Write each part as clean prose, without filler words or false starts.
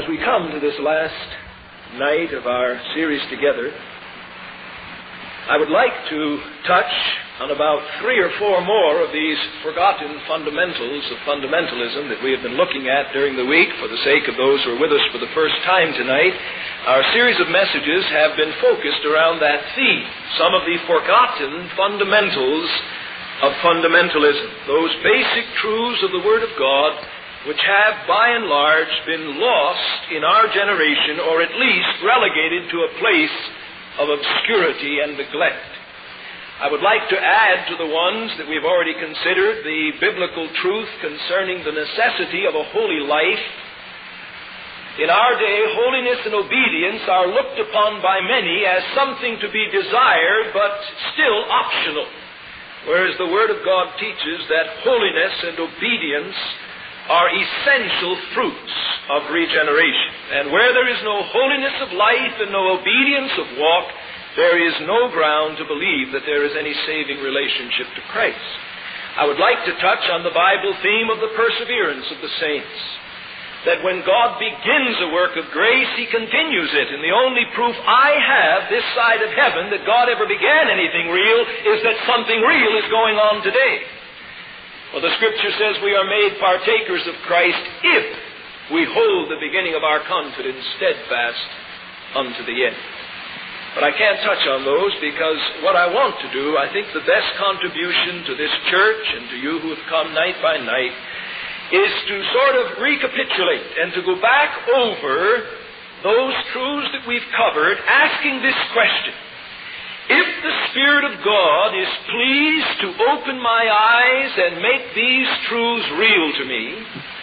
As we come to this last night of our series together, I would like to touch on about 3 or 4 more of these forgotten fundamentals of fundamentalism that we have been looking at during the week for the sake of those who are with us for the first time tonight. Our series of messages have been focused around that theme, some of the forgotten fundamentals of fundamentalism, those basic truths of the Word of God which have, by and large, been lost in our generation, or at least relegated to a place of obscurity and neglect. I would like to add to the ones that we've already considered the biblical truth concerning the necessity of a holy life. In our day, holiness and obedience are looked upon by many as something to be desired, but still optional, whereas the Word of God teaches that holiness and obedience are essential fruits of regeneration. And where there is no holiness of life and no obedience of walk, there is no ground to believe that there is any saving relationship to Christ. I would like to touch on the Bible theme of the perseverance of the saints. That when God begins a work of grace, He continues it. And the only proof I have this side of heaven that God ever began anything real is that something real is going on today. Well, the Scripture says we are made partakers of Christ if we hold the beginning of our confidence steadfast unto the end. But I can't touch on those because what I want to do, I think the best contribution to this church and to you who have come night by night is to sort of recapitulate and to go back over those truths that we've covered, asking this question. If the Spirit of God is pleased to open my eyes and make these truths real to me,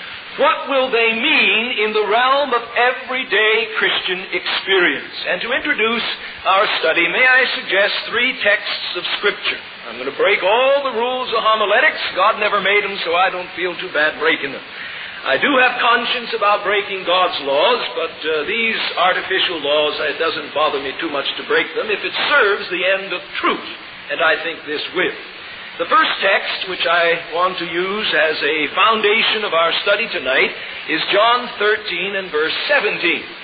what will they mean in the realm of everyday Christian experience? And to introduce our study, may I suggest 3 texts of Scripture. I'm going to break all the rules of homiletics. God never made them, so I don't feel too bad breaking them. I do have conscience about breaking God's laws, but these artificial laws, it doesn't bother me too much to break them if it serves the end of truth, and I think this will. The first text which I want to use as a foundation of our study tonight is John 13 and verse 17.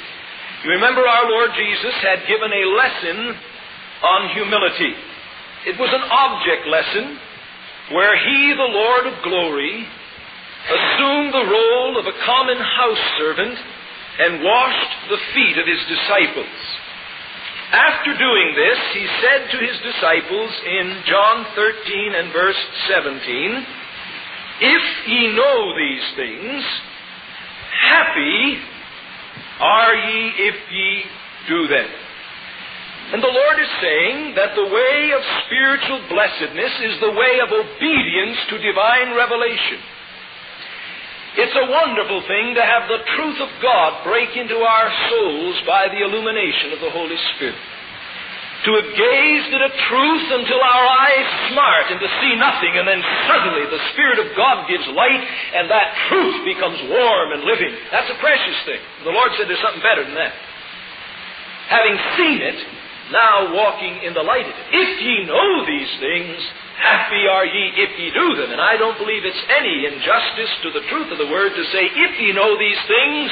You remember our Lord Jesus had given a lesson on humility. It was an object lesson where He, the Lord of glory, assumed the role of a common house servant and washed the feet of His disciples. After doing this, He said to His disciples in John 13 and verse 17, "If ye know these things, happy are ye if ye do them." And the Lord is saying that the way of spiritual blessedness is the way of obedience to divine revelation. It's a wonderful thing to have the truth of God break into our souls by the illumination of the Holy Spirit. To have gazed at a truth until our eyes smart and to see nothing, and then suddenly the Spirit of God gives light and that truth becomes warm and living. That's a precious thing. The Lord said there's something better than that. Having seen it, now walking in the light of it. If ye know these things, happy are ye if ye do them. And I don't believe it's any injustice to the truth of the Word to say, if ye know these things,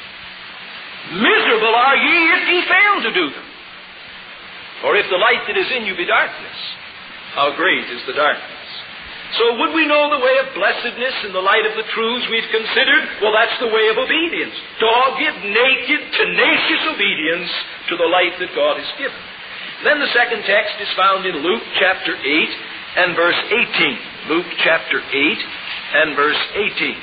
miserable are ye if ye fail to do them. For if the light that is in you be darkness, how great is the darkness. So would we know the way of blessedness in the light of the truths we've considered? Well, that's the way of obedience. Dogged, naked, tenacious obedience to the light that God has given. Then the second text is found in Luke chapter 8 and verse 18. Luke chapter 8 and verse 18.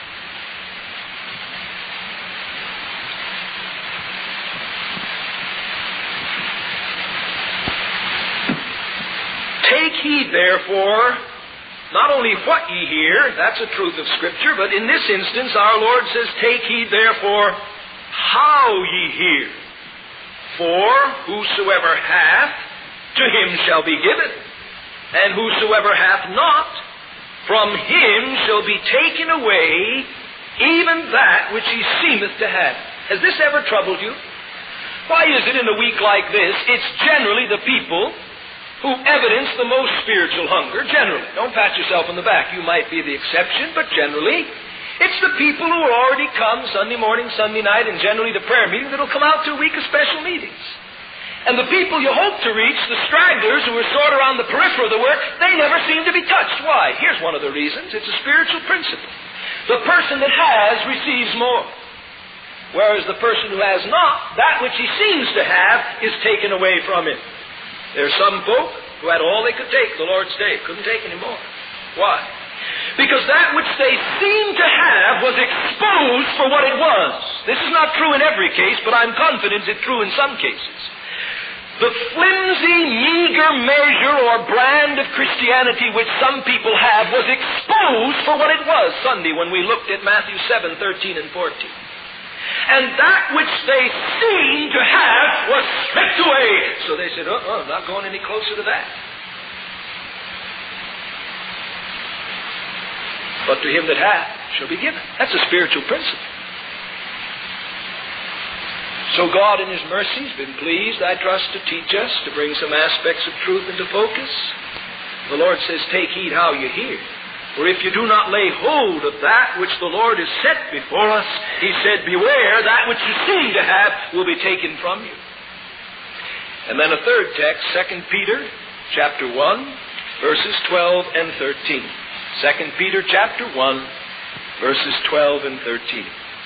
Take heed, therefore, not only what ye hear, that's a truth of Scripture, but in this instance our Lord says, take heed, therefore, how ye hear. For whosoever hath, to him shall be given. And whosoever hath not, from him shall be taken away even that which he seemeth to have. Has this ever troubled you? Why is it in a week like this, it's generally the people who evidence the most spiritual hunger, generally. Don't pat yourself on the back. You might be the exception, but generally, It's the people who already come Sunday morning, Sunday night, and generally to prayer meetings that will come out to a week of special meetings. And the people you hope to reach, the stragglers who are sort of around the periphery of the work, they never seem to be touched. Why? Here's one of the reasons. It's a spiritual principle. The person that has receives more. Whereas the person who has not, that which he seems to have is taken away from him. There are some folk who had all they could take the Lord's day, couldn't take any more. Why? Because that which they seemed to have was exposed for what it was. This is not true in every case, but I'm confident it's true in some cases. The flimsy, meager measure or brand of Christianity which some people have was exposed for what it was Sunday when we looked at Matthew 7, 13 and 14. And that which they seemed to have was stripped away. So they said, I'm not going any closer to that. But to him that hath shall be given. That's a spiritual principle. So God in His mercy has been pleased, I trust, to teach us, to bring some aspects of truth into focus. The Lord says, take heed how you hear. For if you do not lay hold of that which the Lord has set before us, He said, beware, that which you seem to have will be taken from you. And then a third text, 2 Peter chapter 1, verses 12 and 13. 2 Peter chapter 1, verses 12 and 13.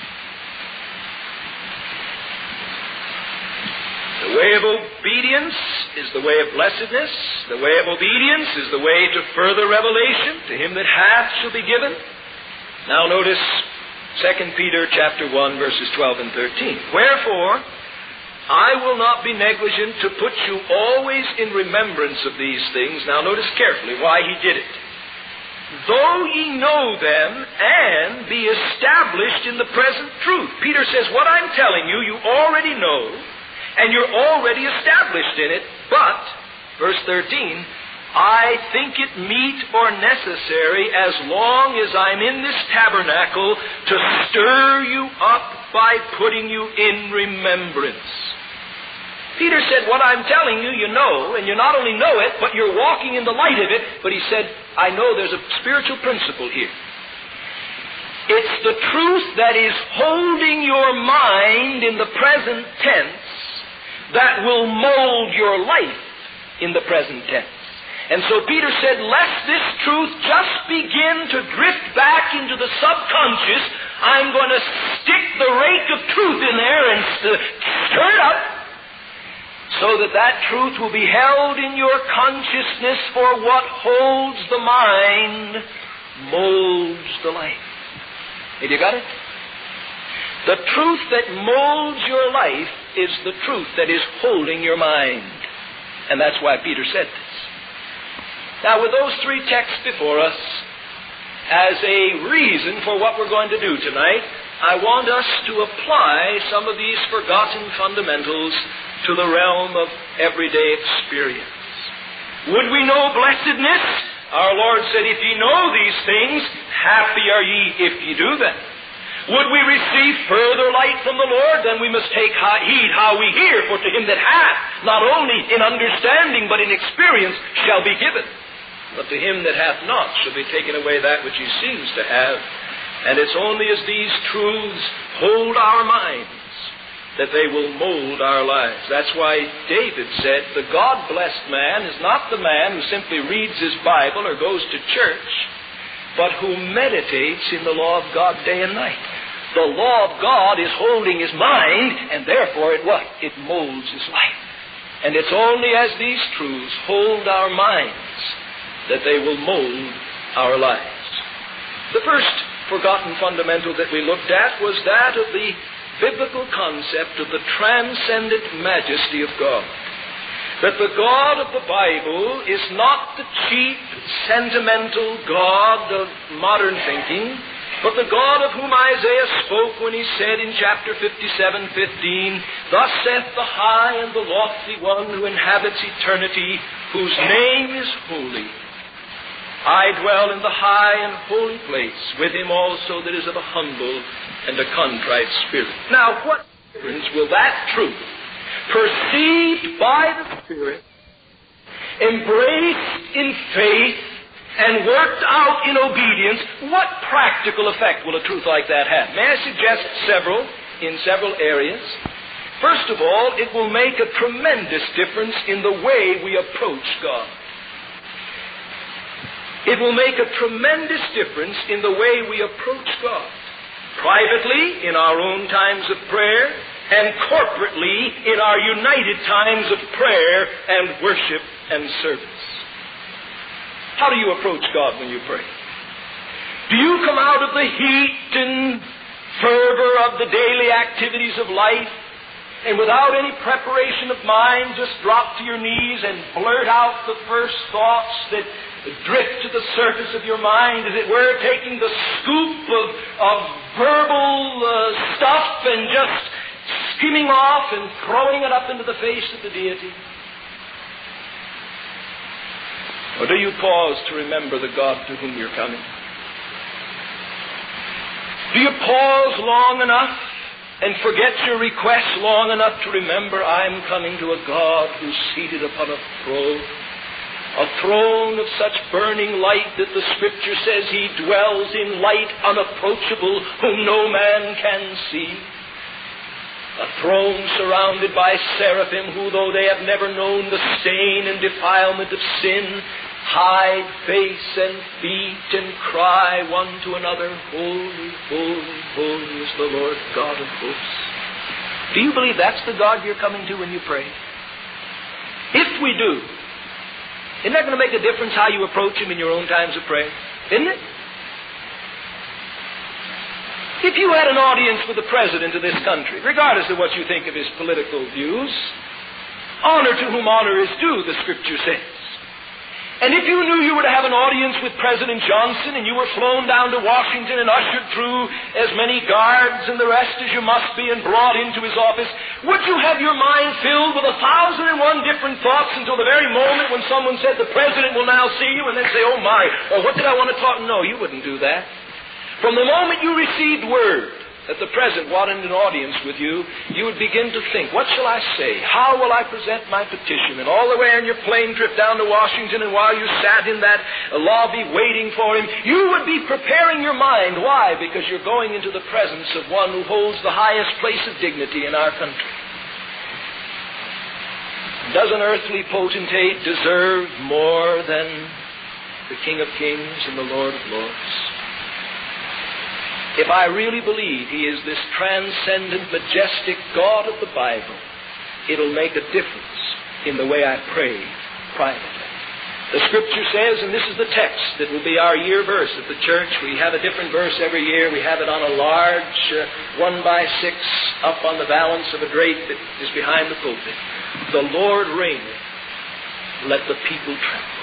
The way of obedience is the way of blessedness. The way of obedience is the way to further revelation. To him that hath shall be given. Now notice 2 Peter chapter 1, verses 12 and 13. Wherefore, I will not be negligent to put you always in remembrance of these things. Now notice carefully why he did it. Though ye know them and be established in the present truth. Peter says, what I'm telling you, you already know, and you're already established in it. But, verse 13, I think it meet or necessary, as long as I'm in this tabernacle, to stir you up by putting you in remembrance. Peter said, what I'm telling you, you know, and you not only know it, but you're walking in the light of it. But he said, I know there's a spiritual principle here. It's the truth that is holding your mind in the present tense that will mold your life in the present tense. And so Peter said, lest this truth just begin to drift back into the subconscious, I'm going to stick the rake of truth in there and stir it up so that that truth will be held in your consciousness, for what holds the mind molds the life. Have you got it? The truth that molds your life is the truth that is holding your mind. And that's why Peter said this. Now, with those three texts before us, as a reason for what we're going to do tonight, I want us to apply some of these forgotten fundamentals to the realm of everyday experience. Would we know blessedness? Our Lord said, if ye know these things, happy are ye if ye do them. Would we receive further light from the Lord? Then we must take heed how we hear, for to him that hath, not only in understanding, but in experience, shall be given. But to him that hath not shall be taken away that which he seems to have. And it's only as these truths hold our minds that they will mold our lives. That's why David said, the God-blessed man is not the man who simply reads his Bible or goes to church, but who meditates in the law of God day and night. The law of God is holding his mind, and therefore it what? It molds his life. And it's only as these truths hold our minds that they will mold our lives. The first forgotten fundamental that we looked at was that of the biblical concept of the transcendent majesty of God. That the God of the Bible is not the cheap, sentimental God of modern thinking, but the God of whom Isaiah spoke when he said in chapter 57:15, thus saith the high and the lofty one who inhabits eternity, whose name is holy. I dwell in the high and holy place, with him also that is of a humble and a contrite spirit. Now, what difference will that truth, perceived by the Spirit, embraced in faith, and worked out in obedience, what practical effect will a truth like that have? May I suggest several in several areas? First of all, it will make a tremendous difference in the way we approach God. It will make a tremendous difference in the way we approach God. Privately, in our own times of prayer, and corporately, in our united times of prayer and worship and service. How do you approach God when you pray? Do you come out of the heat and fervor of the daily activities of life, and without any preparation of mind, just drop to your knees and blurt out the first thoughts that drift to the surface of your mind, as it were, taking the scoop of verbal stuff and just skimming off and throwing it up into the face of the deity? Or do you pause to remember the God to whom you're coming? Do you pause long enough and forget your requests long enough to remember, I'm coming to a God who's seated upon a throne of such burning light that the Scripture says He dwells in light unapproachable, whom no man can see. A throne surrounded by seraphim who, though they have never known the stain and defilement of sin, hide face and feet and cry one to another, Holy, holy, holy is the Lord God of hosts. Do you believe that's the God you're coming to when you pray? If we do, isn't that going to make a difference how you approach Him in your own times of prayer? Isn't it? If you had an audience with the President of this country, regardless of what you think of his political views, honor to whom honor is due, the Scripture says. And if you knew you were to have an audience with President Johnson and you were flown down to Washington and ushered through as many guards and the rest as you must be and brought into his office, would you have your mind filled with 1,001 different thoughts until the very moment when someone said, the President will now see you, and then say, oh my, or what did I want to talk? No, you wouldn't do that. From the moment you received word that the President wanted an audience with you, you would begin to think, what shall I say? How will I present my petition? And all the way on your plane trip down to Washington, and while you sat in that lobby waiting for him, you would be preparing your mind. Why? Because you're going into the presence of one who holds the highest place of dignity in our country. Does an earthly potentate deserve more than the King of Kings and the Lord of Lords? If I really believe He is this transcendent, majestic God of the Bible, it'll make a difference in the way I pray privately. The Scripture says, and this is the text that will be our year verse at the church. We have a different verse every year. We have it on a large 1x6 up on the valance of a drape that is behind the pulpit. The Lord reigneth, let the people tremble.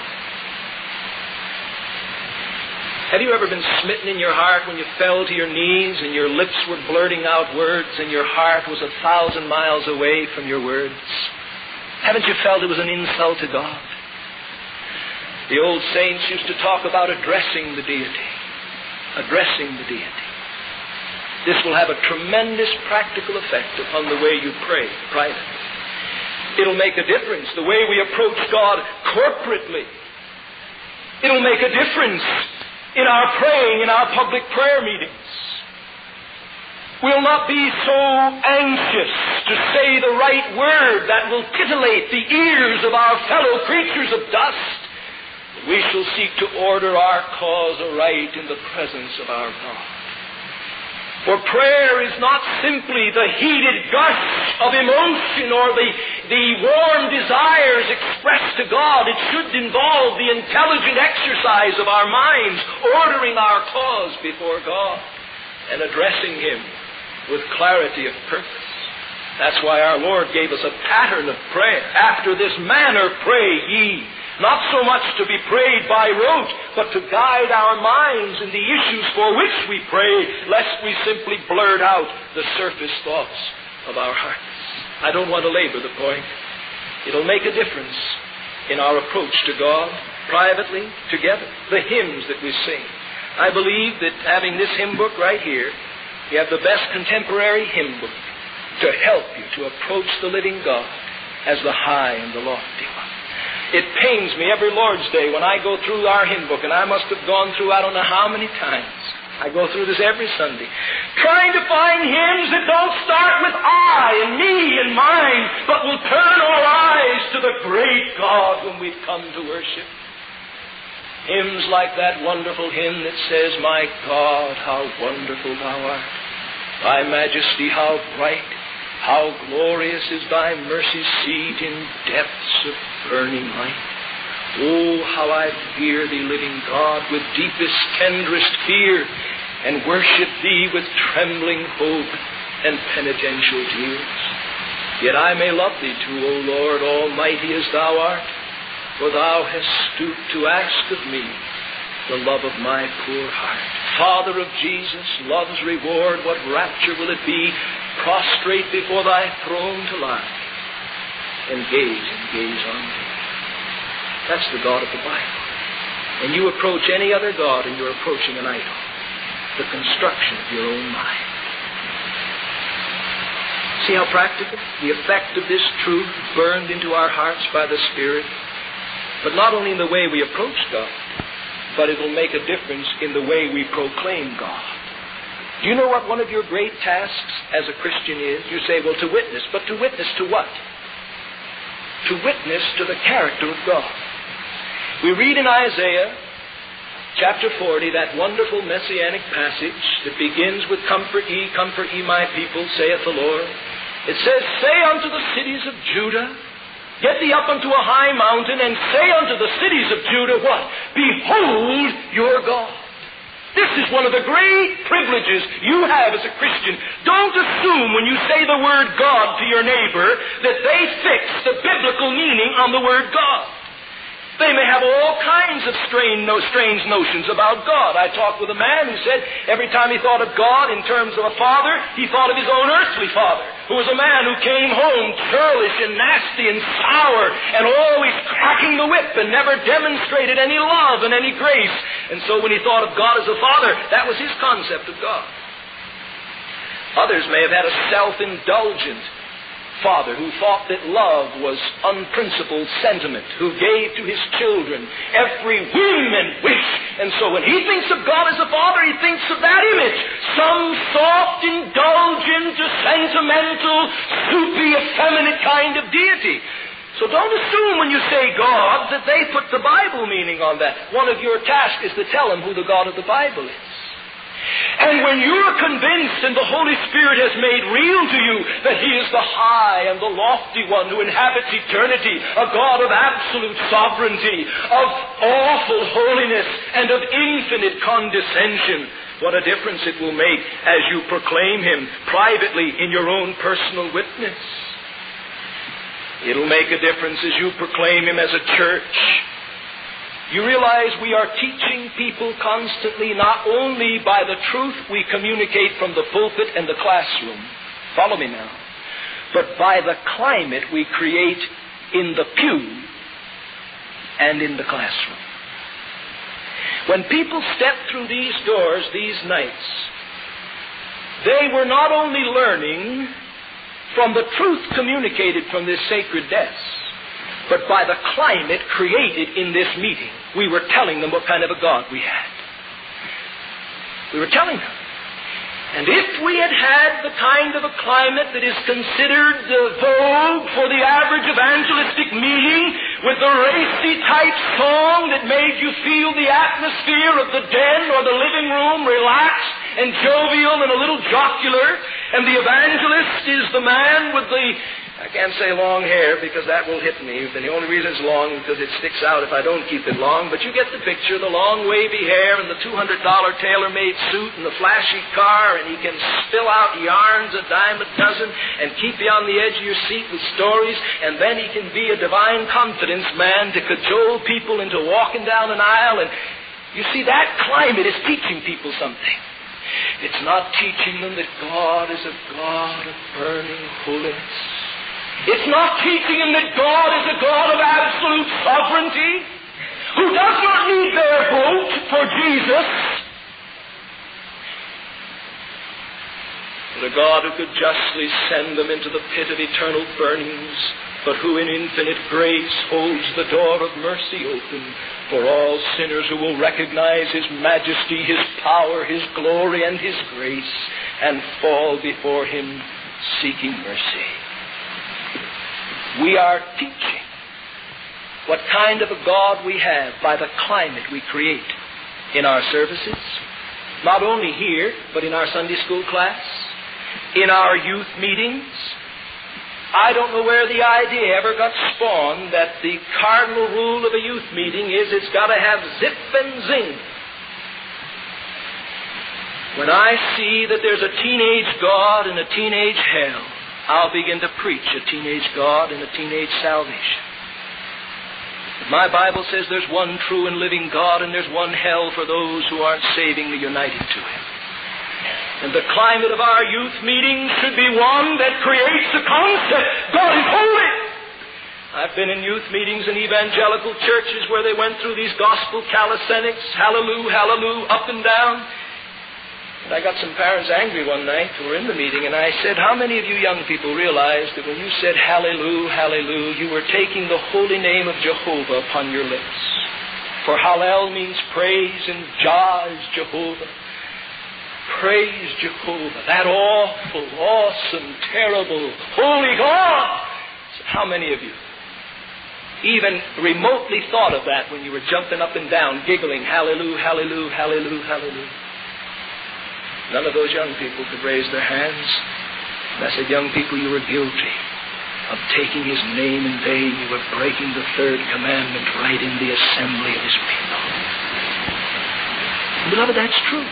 Have you ever been smitten in your heart when you fell to your knees and your lips were blurting out words and your heart was 1,000 miles away from your words? Haven't you felt it was an insult to God? The old saints used to talk about addressing the deity. Addressing the deity. This will have a tremendous practical effect upon the way you pray privately. It'll make a difference the way we approach God corporately. It'll make a difference in our praying, in our public prayer meetings. We'll not be so anxious to say the right word that will titillate the ears of our fellow creatures of dust. We shall seek to order our cause aright in the presence of our God. For prayer is not simply the heated gush of emotion or the warm desires expressed to God. It should involve the intelligent exercise of our minds, ordering our cause before God and addressing Him with clarity of purpose. That's why our Lord gave us a pattern of prayer. After this manner pray ye. Not so much to be prayed by rote, but to guide our minds in the issues for which we pray, lest we simply blurt out the surface thoughts of our hearts. I don't want to labor the point. It'll make a difference in our approach to God, privately, together. The hymns that we sing. I believe that having this hymn book right here, you have the best contemporary hymn book to help you to approach the living God as the high and the lofty one. It pains me every Lord's Day when I go through our hymn book, and I must have gone through I don't know how many times. I go through this every Sunday, trying to find hymns that don't start with I and me and mine, but will turn our eyes to the great God whom we've come to worship. Hymns like that wonderful hymn that says, "My God, how wonderful thou art. Thy majesty how bright, how glorious is thy mercy seat in depths of burning light. Oh, how I fear thee, living God, with deepest, tenderest fear, and worship thee with trembling hope and penitential tears. Yet I may love thee too, O Lord, almighty as thou art, for thou hast stooped to ask of me the love of my poor heart. Father of Jesus, love's reward, what rapture will it be, prostrate before thy throne to lie, and gaze on thee." That's the God of the Bible. And you approach any other God and you're approaching an idol, the construction of your own mind. See how practical? The effect of this truth burned into our hearts by the Spirit, but not only in the way we approach God, but it will make a difference in the way we proclaim God. Do you know what one of your great tasks as a Christian is? You say, well, to witness. But to witness to what? To witness to the character of God. We read in Isaiah chapter 40, that wonderful messianic passage that begins with, comfort ye my people, saith the Lord. It says, "Say unto the cities of Judah, get thee up unto a high mountain, and say unto the cities of Judah," what? "Behold your God." This is one of the great privileges you have as a Christian. Don't assume when you say the word God to your neighbor that they fix the biblical meaning on the word God. They may have all kinds of strange notions about God. I talked with a man who said every time he thought of God in terms of a father, he thought of his own earthly father, who was a man who came home churlish and nasty and sour and always cracking the whip and never demonstrated any love and any grace. And so when he thought of God as a father, that was his concept of God. Others may have had a self-indulgent father who thought that love was unprincipled sentiment, who gave to his children every whim and wish. And so when he thinks of God as a father, he thinks of that image. Some soft, indulgent, sentimental, soupy, effeminate kind of deity. So don't assume when you say God that they put the Bible meaning on that. One of your tasks is to tell them who the God of the Bible is. And when you're convinced and the Holy Spirit has made real to you that He is the high and the lofty one who inhabits eternity, a God of absolute sovereignty, of awful holiness, and of infinite condescension, what a difference it will make as you proclaim Him privately in your own personal witness. It'll make a difference as you proclaim Him as a church. You realize we are teaching people constantly not only by the truth we communicate from the pulpit and the classroom, follow me now, but by the climate we create in the pew and in the classroom. When people step through these doors these nights, they were not only learning from the truth communicated from this sacred desk, but by the climate created in this meeting. We were telling them what kind of a God we had. We were telling them. And if we had had the kind of a climate that is considered vogue for the average evangelistic meeting, with the racy type song that made you feel the atmosphere of the den or the living room relaxed and jovial and a little jocular, and the evangelist is the man with the, I can't say long hair because that will hit me, and the only reason it's long is because it sticks out if I don't keep it long, but you get the picture, the long wavy hair and the $200 tailor-made suit and the flashy car, and he can spill out yarns a dime a dozen and keep you on the edge of your seat with stories, and then he can be a divine confidence man to cajole people into walking down an aisle, and you see, that climate is teaching people something. It's not teaching them that God is a God of burning holiness. It's not teaching them that God is a God of absolute sovereignty, who does not need their vote for Jesus, but a God who could justly send them into the pit of eternal burnings, but who in infinite grace holds the door of mercy open for all sinners who will recognize His majesty, His power, His glory, and His grace, and fall before Him seeking mercy. We are teaching what kind of a God we have by the climate we create in our services, not only here, but in our Sunday school class, in our youth meetings. I don't know where the idea ever got spawned that the cardinal rule of a youth meeting is it's got to have zip and zing. When I see that there's a teenage God and a teenage hell, I'll begin to preach a teenage God and a teenage salvation. My Bible says there's one true and living God and there's one hell for those who aren't savingly united to Him. And the climate of our youth meetings should be one that creates the concept, God is holy. I've been in youth meetings in evangelical churches where they went through these gospel calisthenics, hallelujah, hallelujah, up and down. And I got some parents angry one night who were in the meeting, and I said, how many of you young people realize that when you said hallelujah, hallelujah, you were taking the holy name of Jehovah upon your lips? For hallel means praise, and Jah is Jehovah. Praise Jehovah, that awful, awesome, terrible, holy God. So how many of you even remotely thought of that when you were jumping up and down, giggling, hallelujah, hallelujah, hallelujah, hallelujah? None of those young people could raise their hands. And I said, young people, you were guilty of taking His name in vain. You were breaking the third commandment right in the assembly of His people. Beloved, that's true.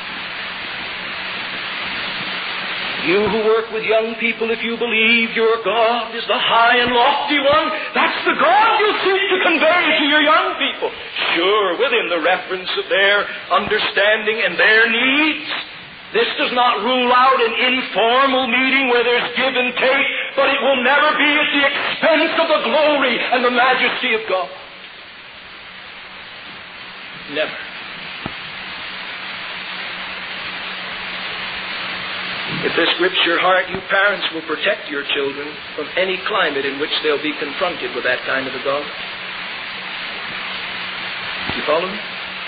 You who work with young people, if you believe your God is the high and lofty one, that's the God you seek to convey to your young people. Sure, within the reference of their understanding and their needs. This does not rule out an informal meeting where there's give and take, but it will never be at the expense of the glory and the majesty of God. Never. If this grips your heart, you parents will protect your children from any climate in which they'll be confronted with that kind of a God. You follow me?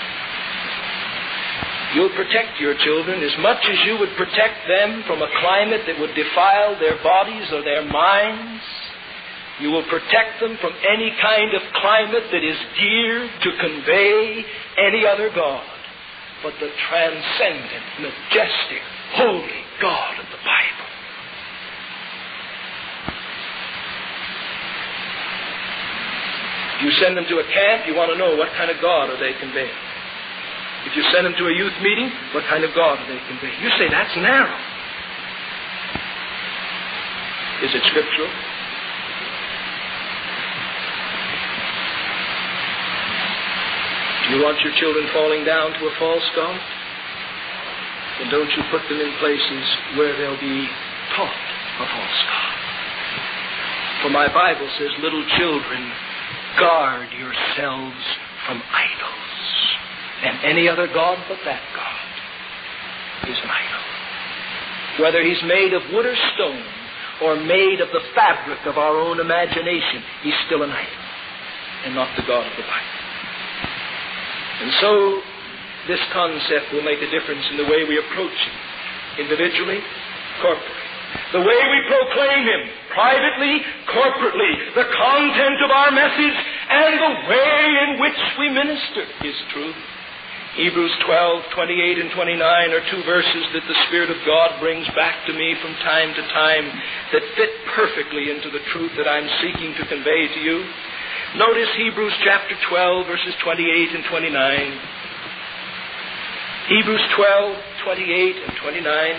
You'll protect your children as much as you would protect them from a climate that would defile their bodies or their minds. You will protect them from any kind of climate that is geared to convey any other God but the transcendent, majestic, holy God of the Bible. You send them to a camp, you want to know what kind of God are they conveying. If you send them to a youth meeting, what kind of God are they conveying? You say, that's narrow. Is it scriptural? Do you want your children falling down to a false God? Then don't you put them in places where they'll be taught a false God. For my Bible says, little children, guard yourselves from idols. And any other God but that God is an idol. Whether He's made of wood or stone, or made of the fabric of our own imagination, He's still an idol, and not the God of the Bible. And so, this concept will make a difference in the way we approach Him, individually, corporately. The way we proclaim Him, privately, corporately, the content of our message, and the way in which we minister is true. Hebrews 12:28 and 29 are two verses that the Spirit of God brings back to me from time to time that fit perfectly into the truth that I'm seeking to convey to you. Notice Hebrews chapter 12, verses 28 and 29. Hebrews 12:28 and 29.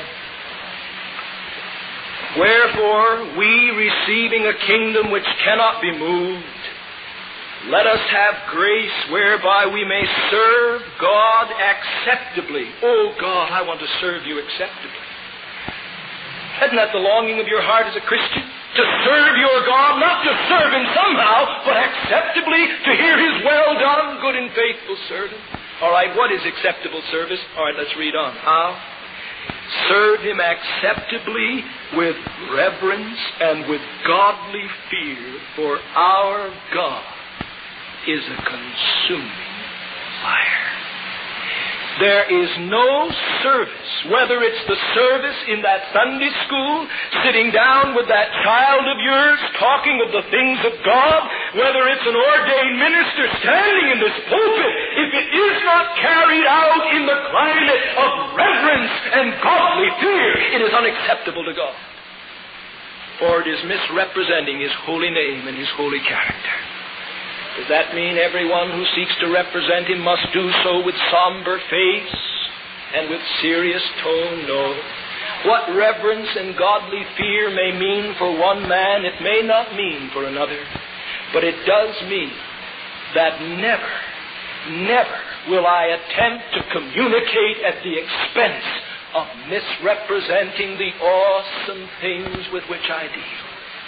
Wherefore, we receiving a kingdom which cannot be moved, let us have grace whereby we may serve God acceptably. Oh God, I want to serve you acceptably. Isn't that the longing of your heart as a Christian? To serve your God, not to serve Him somehow, but acceptably, to hear His well done, good and faithful servant. All right, what is acceptable service? All right, let's read on. How? serve Him acceptably with reverence and with godly fear, for our God is a consuming fire. There is no service, whether it's the service in that Sunday school, sitting down with that child of yours, talking of the things of God, whether it's an ordained minister standing in this pulpit, if it is not carried out in the climate of reverence and godly fear, it is unacceptable to God. For it is misrepresenting His holy name and His holy character. Does that mean everyone who seeks to represent Him must do so with somber face and with serious tone? No. What reverence and godly fear may mean for one man, it may not mean for another. But it does mean that never will I attempt to communicate at the expense of misrepresenting the awesome things with which I deal.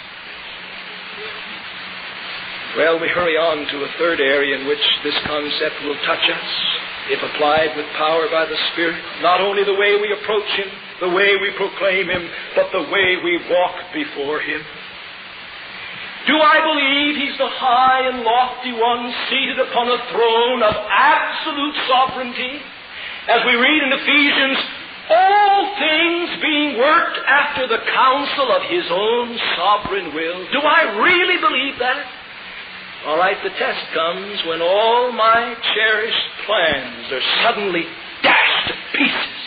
Well, we hurry on to a third area in which this concept will touch us, if applied with power by the Spirit. Not only the way we approach Him, the way we proclaim Him, but the way we walk before Him. Do I believe He's the high and lofty one seated upon a throne of absolute sovereignty? As we read in Ephesians, all things being worked after the counsel of His own sovereign will. Do I really believe that? All right, the test comes when all my cherished plans are suddenly dashed to pieces.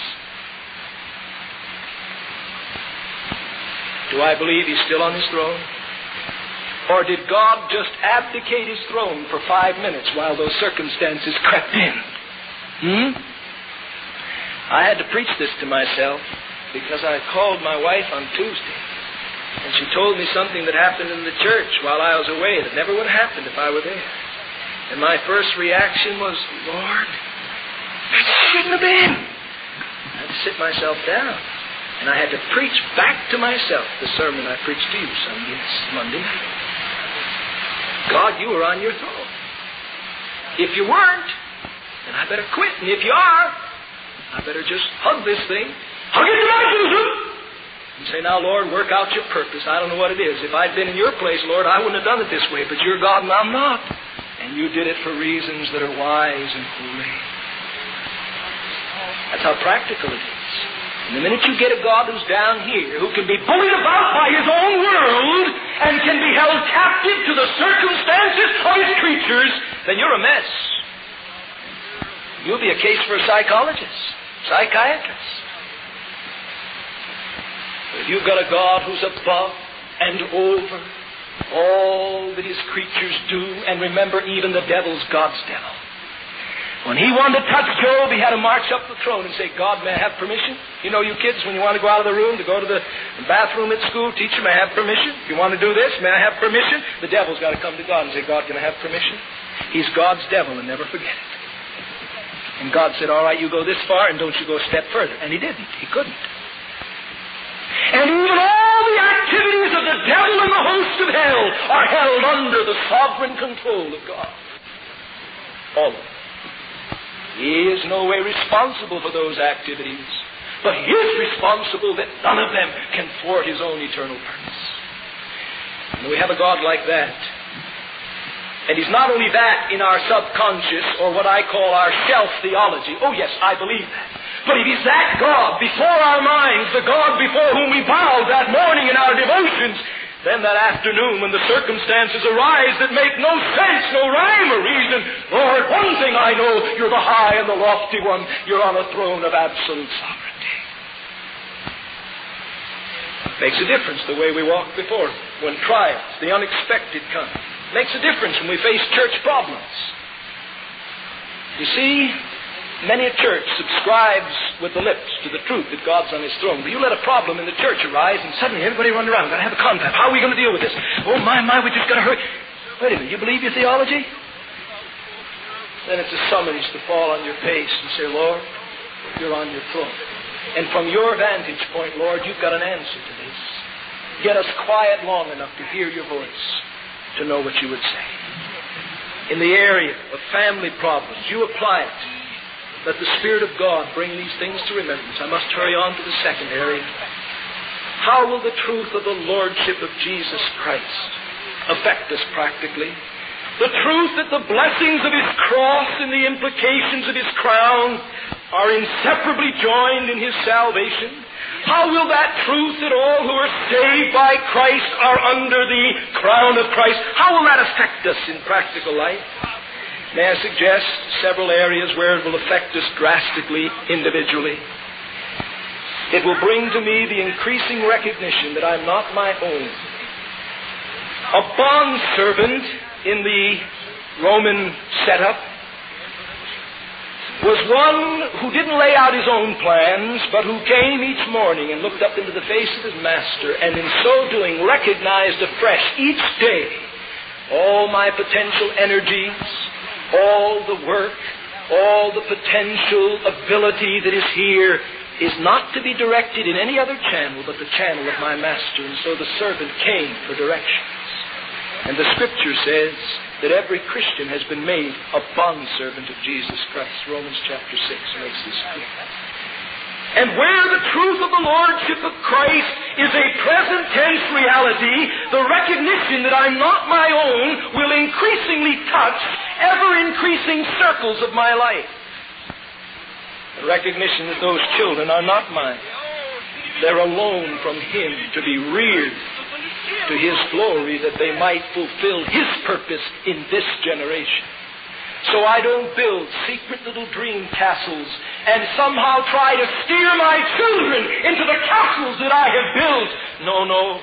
Do I believe He's still on His throne? Or did God just abdicate His throne for 5 minutes while those circumstances crept in? I had to preach this to myself because I called my wife on Tuesday. And she told me something that happened in the church while I was away that never would have happened if I were there. And my first reaction was, Lord, that shouldn't have been. I had to sit myself down. And I had to preach back to myself the sermon I preached to you Monday night. God, you were on your throne. If you weren't, then I better quit. And if you are, I better just hug this thing. Hug it to my bosom! And say, now, Lord, work out your purpose. I don't know what it is. If I'd been in your place, Lord, I wouldn't have done it this way. But you're God and I'm not. And you did it for reasons that are wise and holy. That's how practical it is. And the minute you get a God who's down here, who can be bullied about by His own world and can be held captive to the circumstances of His creatures, then you're a mess. You'll be a case for a psychologist, psychiatrist. If you've got a God who's above and over all that His creatures do, and remember, even the devil's God's devil. When he wanted to touch Job, he had to march up the throne and say, God, may I have permission? You know, you kids, when you want to go out of the room to go to the bathroom at school, teacher, may I have permission? If you want to do this, may I have permission? The devil's got to come to God and say, God, can I have permission? He's God's devil, and never forget it. And God said, all right, you go this far, and don't you go a step further. And He didn't. He couldn't. And even all the activities of the devil and the host of hell are held under the sovereign control of God. All of them. He is no way responsible for those activities, but He is responsible that none of them can thwart His own eternal purpose. And we have a God like that. And He's not only that in our subconscious, or what I call our shelf theology. Oh yes, I believe that. But if He's that God before our minds, the God before whom we bowed that morning in our devotions, then that afternoon when the circumstances arise that make no sense, no rhyme or reason, Lord, one thing I know, you're the high and the lofty one. You're on a throne of absolute sovereignty. Makes a difference the way we walk before Him. When trials, the unexpected come. Makes a difference when we face church problems. You see, many a church subscribes with the lips to the truth that God's on His throne. But you let a problem in the church arise, and suddenly everybody runs around. Got to have a confab. How are we going to deal with this? Oh, my, we just got to hurry. Wait a minute, you believe your theology? Then it's a summons to fall on your face and say, Lord, you're on your throne. And from your vantage point, Lord, you've got an answer to this. Get us quiet long enough to hear your voice, to know what you would say. In the area of family problems, you apply it. let the Spirit of God bring these things to remembrance. I must hurry on to the second area. How will the truth of the Lordship of Jesus Christ affect us practically? The truth that the blessings of His cross and the implications of His crown are inseparably joined in His salvation. How will that truth that all who are saved by Christ are under the crown of Christ, how will that affect us in practical life? May I suggest several areas where it will affect us drastically individually? It will bring to me the increasing recognition that I'm not my own. A bondservant in the Roman setup was one who didn't lay out his own plans, but who came each morning and looked up into the face of his master, and in so doing recognized afresh each day all my potential energies, all the work, all the potential ability that is here is not to be directed in any other channel but the channel of my master. And so the servant came for directions. And the Scripture says that every Christian has been made a bondservant of Jesus Christ. Romans chapter 6 makes this clear. And where the truth of the Lordship of Christ is a present tense reality, the recognition that I'm not my own will increasingly touch ever-increasing circles of my life. The recognition that those children are not mine. They're alone from Him to be reared to His glory, that they might fulfill His purpose in this generation. So I don't build secret little dream castles and somehow try to steer my children into the castles that I have built. No.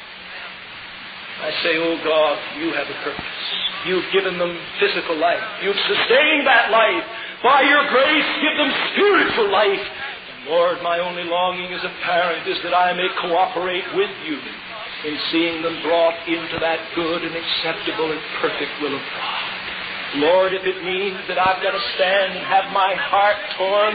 I say, oh God, You have a purpose. You've given them physical life. You've sustained that life. By Your grace, give them spiritual life. And Lord, my only longing as a parent is that I may cooperate with You in seeing them brought into that good and acceptable and perfect will of God. Lord, if it means that I've got to stand and have my heart torn,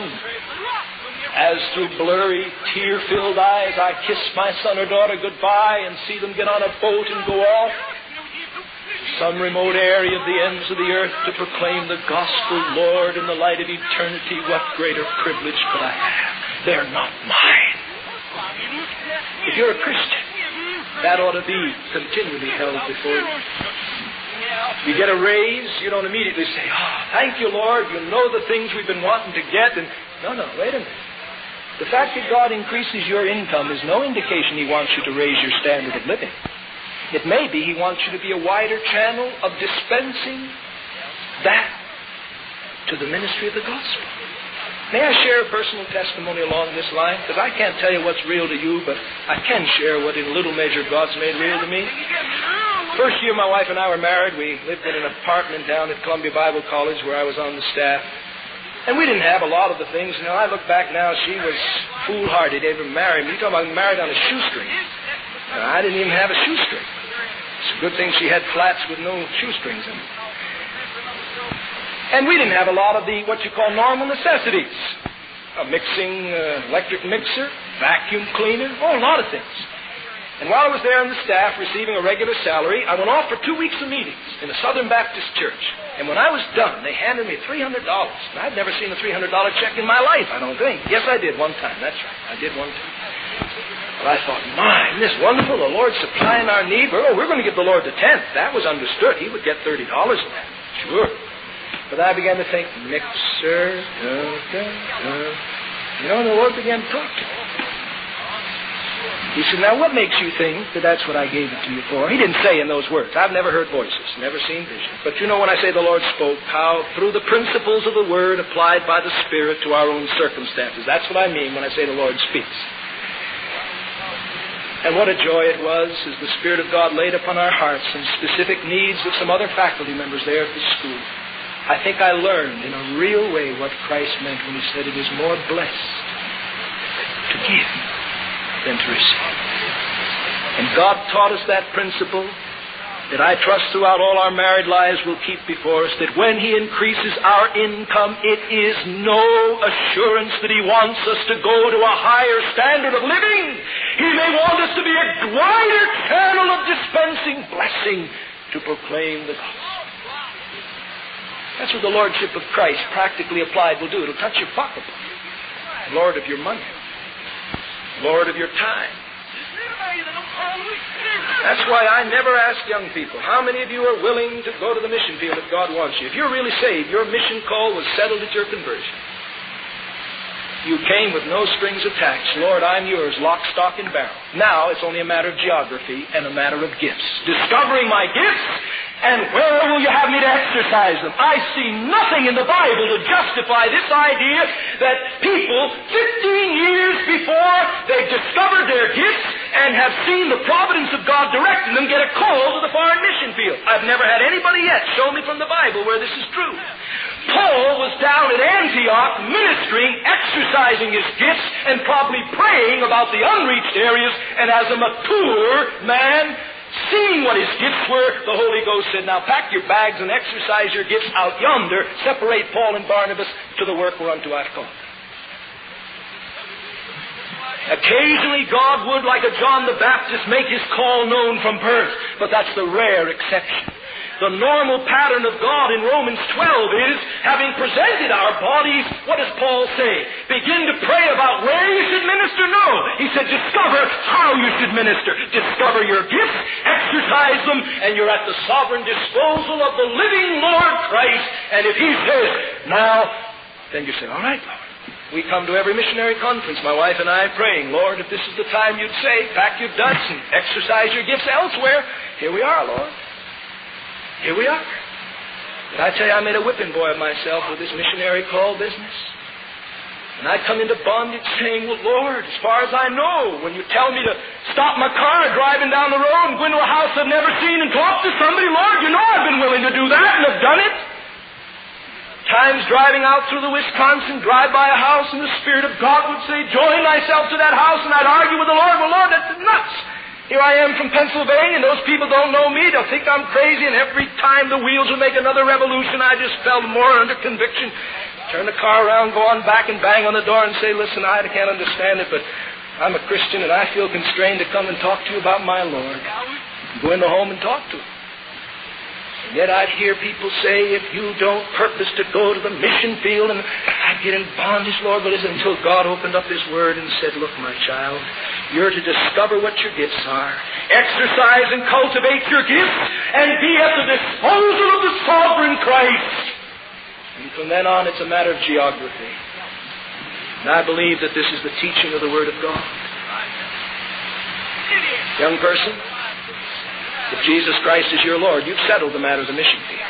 as through blurry, tear-filled eyes I kiss my son or daughter goodbye and see them get on a boat and go off to some remote area of the ends of the earth to proclaim the gospel, Lord, in the light of eternity, what greater privilege could I have? They're not mine. If you're a Christian, that ought to be continually held before you. You get a raise, you don't immediately say, oh, thank You, Lord, You know the things we've been wanting to get. And no, wait a minute. The fact that God increases your income is no indication He wants you to raise your standard of living. It may be He wants you to be a wider channel of dispensing that to the ministry of the gospel. May I share a personal testimony along this line? Because I can't tell you what's real to you, but I can share what in little measure God's made real to me. First year my wife and I were married, we lived in an apartment down at Columbia Bible College where I was on the staff. And we didn't have a lot of the things. Now, I look back now, she was foolhardy to ever marry me. You talking about married on a shoestring. I didn't even have a shoestring. It's a good thing she had flats with no shoestrings in them. And we didn't have a lot of the, what you call, normal necessities. A mixing, electric mixer, vacuum cleaner, a lot of things. And while I was there on the staff receiving a regular salary, I went off for 2 weeks of meetings in a Southern Baptist church. And when I was done, they handed me $300. And I'd never seen a $300 check in my life, I don't think. Yes, I did one time. That's right. I did one time. But I thought, my, isn't this wonderful? The Lord supplying our need. Oh, we're going to give the Lord the tenth. That was understood. He would get $30 in that. Sure. But I began to think, mixer, You know, the Lord began to talk to me. He said, now what makes you think that that's what I gave it to you for? He didn't say in those words. I've never heard voices, never seen vision. But you know when I say the Lord spoke, how through the principles of the Word applied by the Spirit to our own circumstances. That's what I mean when I say the Lord speaks. And what a joy it was as the Spirit of God laid upon our hearts some specific needs of some other faculty members there at the school. I think I learned in a real way what Christ meant when He said it is more blessed to give than to receive. And God taught us that principle that I trust throughout all our married lives will keep before us, that when He increases our income, it is no assurance that He wants us to go to a higher standard of living. He may want us to be a wider channel of dispensing blessing to proclaim the gospel. That's what the Lordship of Christ, practically applied, will do. It'll touch your pocketbook. Lord of your money. Lord of your time. That's why I never ask young people, how many of you are willing to go to the mission field if God wants you? If you're really saved, your mission call was settled at your conversion. You came with no strings attached. Lord, I'm yours, lock, stock, and barrel. Now it's only a matter of geography and a matter of gifts. Discovering my gifts, and where will you have me to exercise them? I see nothing in the Bible to justify this idea that people 15 years before they've discovered their gifts and have seen the providence of God directing them get a call to the foreign mission field. I've never had anybody yet show me from the Bible where this is true. Paul was down at Antioch ministering, exercising his gifts, and probably praying about the unreached areas, and as a mature man, seeing what his gifts were, the Holy Ghost said, now pack your bags and exercise your gifts out yonder, separate Paul and Barnabas to the work whereunto I've called. Occasionally God would, like a John the Baptist, make his call known from birth, but that's the rare exception. The normal pattern of God in Romans 12 is, having presented our bodies, what does Paul say? Begin to pray about where you should minister? No. He said, discover how you should minister. Discover your gifts, exercise them, and you're at the sovereign disposal of the living Lord Christ. And if He says, now, then you say, all right, Lord. We come to every missionary conference, my wife and I, praying, Lord, if this is the time you'd say, pack your duds and exercise your gifts elsewhere, here we are, Lord. Here we are. Did I tell you I made a whipping boy of myself with this missionary call business? And I'd come into bondage saying, well, Lord, as far as I know, when you tell me to stop my car driving down the road and go into a house I've never seen and talk to somebody, Lord, you know I've been willing to do that and have done it. Times driving out through the Wisconsin, drive by a house, and the Spirit of God would say, join thyself to that house, and I'd argue with the Lord, well, Lord, that's nuts. Here I am from Pennsylvania, and those people don't know me. They'll think I'm crazy, and every time the wheels would make another revolution, I just felt more under conviction. Turn the car around, go on back, and bang on the door and say, listen, I can't understand it, but I'm a Christian, and I feel constrained to come and talk to you about my Lord. Go in the home and talk to him. And yet I'd hear people say, if you don't purpose to go to the mission field, and I'd get in bondage, Lord, but listen, until God opened up His Word and said, look, my child, you're to discover what your gifts are, exercise and cultivate your gifts, and be at the disposal of the sovereign Christ. And from then on, it's a matter of geography. And I believe that this is the teaching of the Word of God. Young person, if Jesus Christ is your Lord, you've settled the matter of the mission field.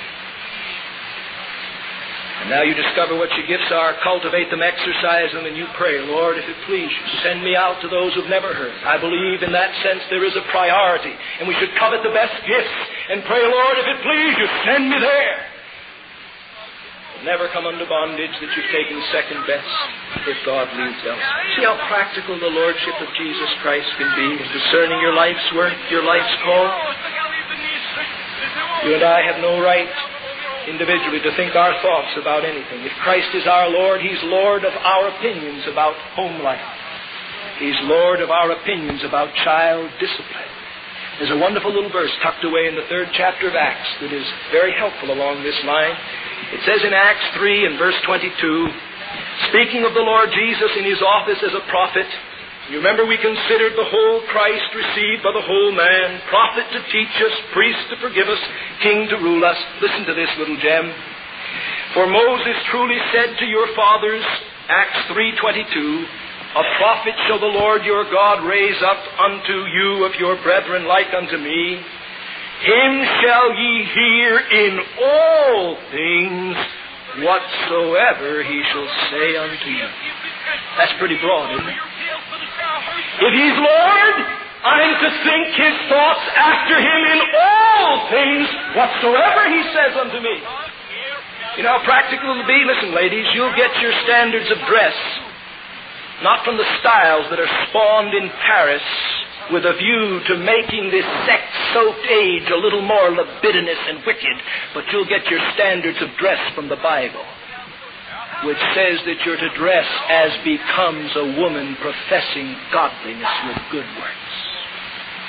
And now you discover what your gifts are, cultivate them, exercise them, and you pray, Lord, if it please you, send me out to those who've never heard. I believe in that sense there is a priority, and we should covet the best gifts and pray, Lord, if it please you, send me there. Never come under bondage that you've taken second best if God leads elsewhere. See how practical the Lordship of Jesus Christ can be in discerning your life's work, your life's call. You and I have no right individually to think our thoughts about anything. If Christ is our Lord, He's Lord of our opinions about home life. He's Lord of our opinions about child discipline. There's a wonderful little verse tucked away in the 3rd chapter of Acts that is very helpful along this line. It says in Acts 3 and verse 22, speaking of the Lord Jesus in His office as a prophet, you remember we considered the whole Christ received by the whole man, prophet to teach us, priest to forgive us, king to rule us. Listen to this little gem. For Moses truly said to your fathers, Acts 3:22, a prophet shall the Lord your God raise up unto you of your brethren like unto me. Him shall ye hear in all things whatsoever he shall say unto you. That's pretty broad, isn't it? If He's Lord, I'm to think His thoughts after Him in all things whatsoever He says unto me. You know how practical it'll be? Listen, ladies, you'll get your standards of dress not from the styles that are spawned in Paris with a view to making this sex-soaked age a little more libidinous and wicked, but you'll get your standards of dress from the Bible, which says that you're to dress as becomes a woman professing godliness with good works.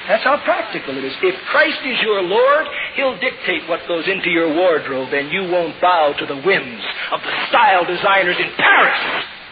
That's how practical it is. If Christ is your Lord, He'll dictate what goes into your wardrobe, and you won't bow to the whims of the style designers in Paris.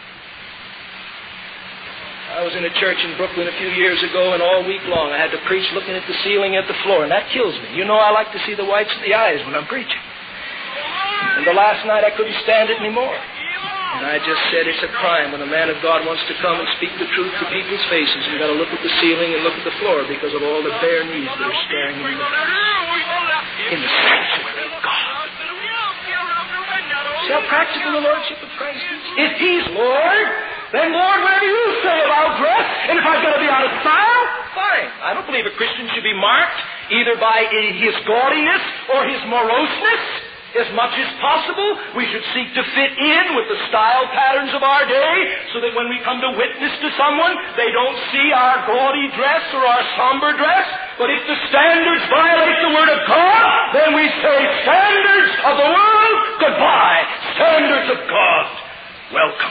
I was in a church in Brooklyn a few years ago, and all week long I had to preach looking at the ceiling and at the floor, and that kills me. You know I like to see the whites of the eyes when I'm preaching. And the last night I couldn't stand it anymore. And I just said it's a crime when a man of God wants to come and speak the truth to people's faces. You've got to look at the ceiling and look at the floor because of all the bare knees that are staring in the face. In the sanctuary of God. See how practical the Lordship of Christ is? If He's Lord, then Lord, whatever you say about dress, and if I've got to be out of style, fine. I don't believe a Christian should be marked either by his gaudiness or his moroseness. As much as possible, we should seek to fit in with the style patterns of our day so that when we come to witness to someone, they don't see our gaudy dress or our somber dress. But if the standards violate the Word of God, then we say, standards of the world, goodbye. Standards of God, welcome.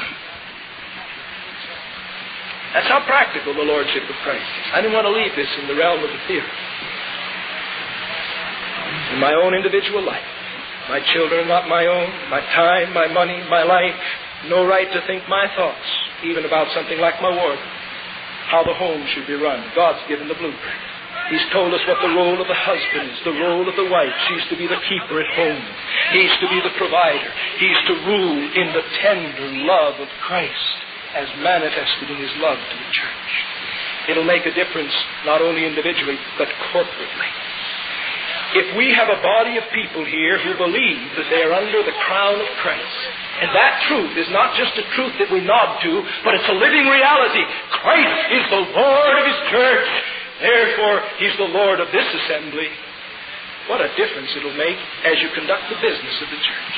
That's how practical the Lordship of Christ is. I didn't want to leave this in the realm of the theory. In my own individual life, my children are not my own, my time, my money, my life, no right to think my thoughts, even about something like my ward, how the home should be run. God's given the blueprint. He's told us what the role of the husband is, the role of the wife. She's to be the keeper at home. He's to be the provider. He's to rule in the tender love of Christ as manifested in His love to the church. It'll make a difference not only individually, but corporately. If we have a body of people here who believe that they are under the crown of Christ, and that truth is not just a truth that we nod to, but it's a living reality. Christ is the Lord of His church. Therefore, He's the Lord of this assembly. What a difference it'll make as you conduct the business of the church.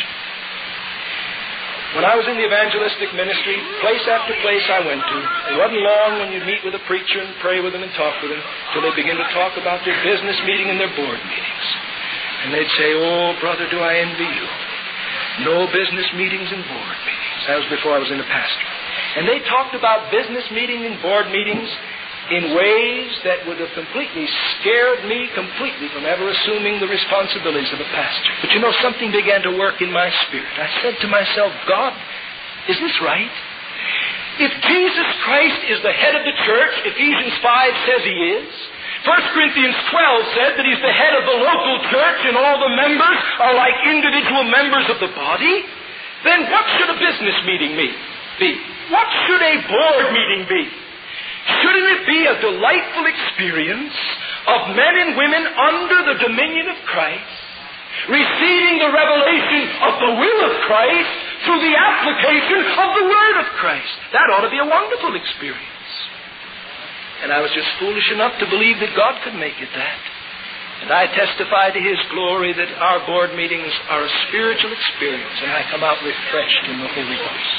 When I was in the evangelistic ministry, place after place I went to, it wasn't long when you'd meet with a preacher and pray with them and talk with them till they begin to talk about their business meeting and their board meetings. And they'd say, oh, brother, do I envy you. No business meetings and board meetings. That was before I was in the pastor. And they talked about business meetings and board meetings in ways that would have completely scared me completely from ever assuming the responsibilities of a pastor. But you know, something began to work in my spirit. I said to myself, God, is this right? If Jesus Christ is the head of the church, Ephesians 5 says He is, 1 Corinthians 12 said that He's the head of the local church and all the members are like individual members of the body, then what should a business meeting be? What should a board meeting be? Shouldn't it be a delightful experience of men and women under the dominion of Christ, receiving the revelation of the will of Christ through the application of the Word of Christ? That ought to be a wonderful experience. And I was just foolish enough to believe that God could make it that. And I testify to His glory that our board meetings are a spiritual experience, and I come out refreshed in the Holy Ghost.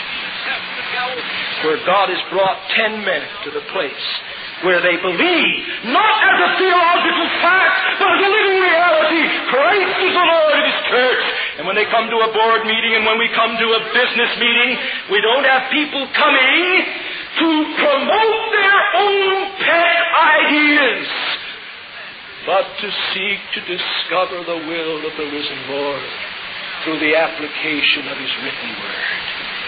Where God has brought 10 men to the place where they believe, not as a theological fact, but as a living reality, Christ is the Lord of His church. And when they come to a board meeting and when we come to a business meeting, we don't have people coming to promote their own pet ideas, but to seek to discover the will of the risen Lord through the application of His written Word.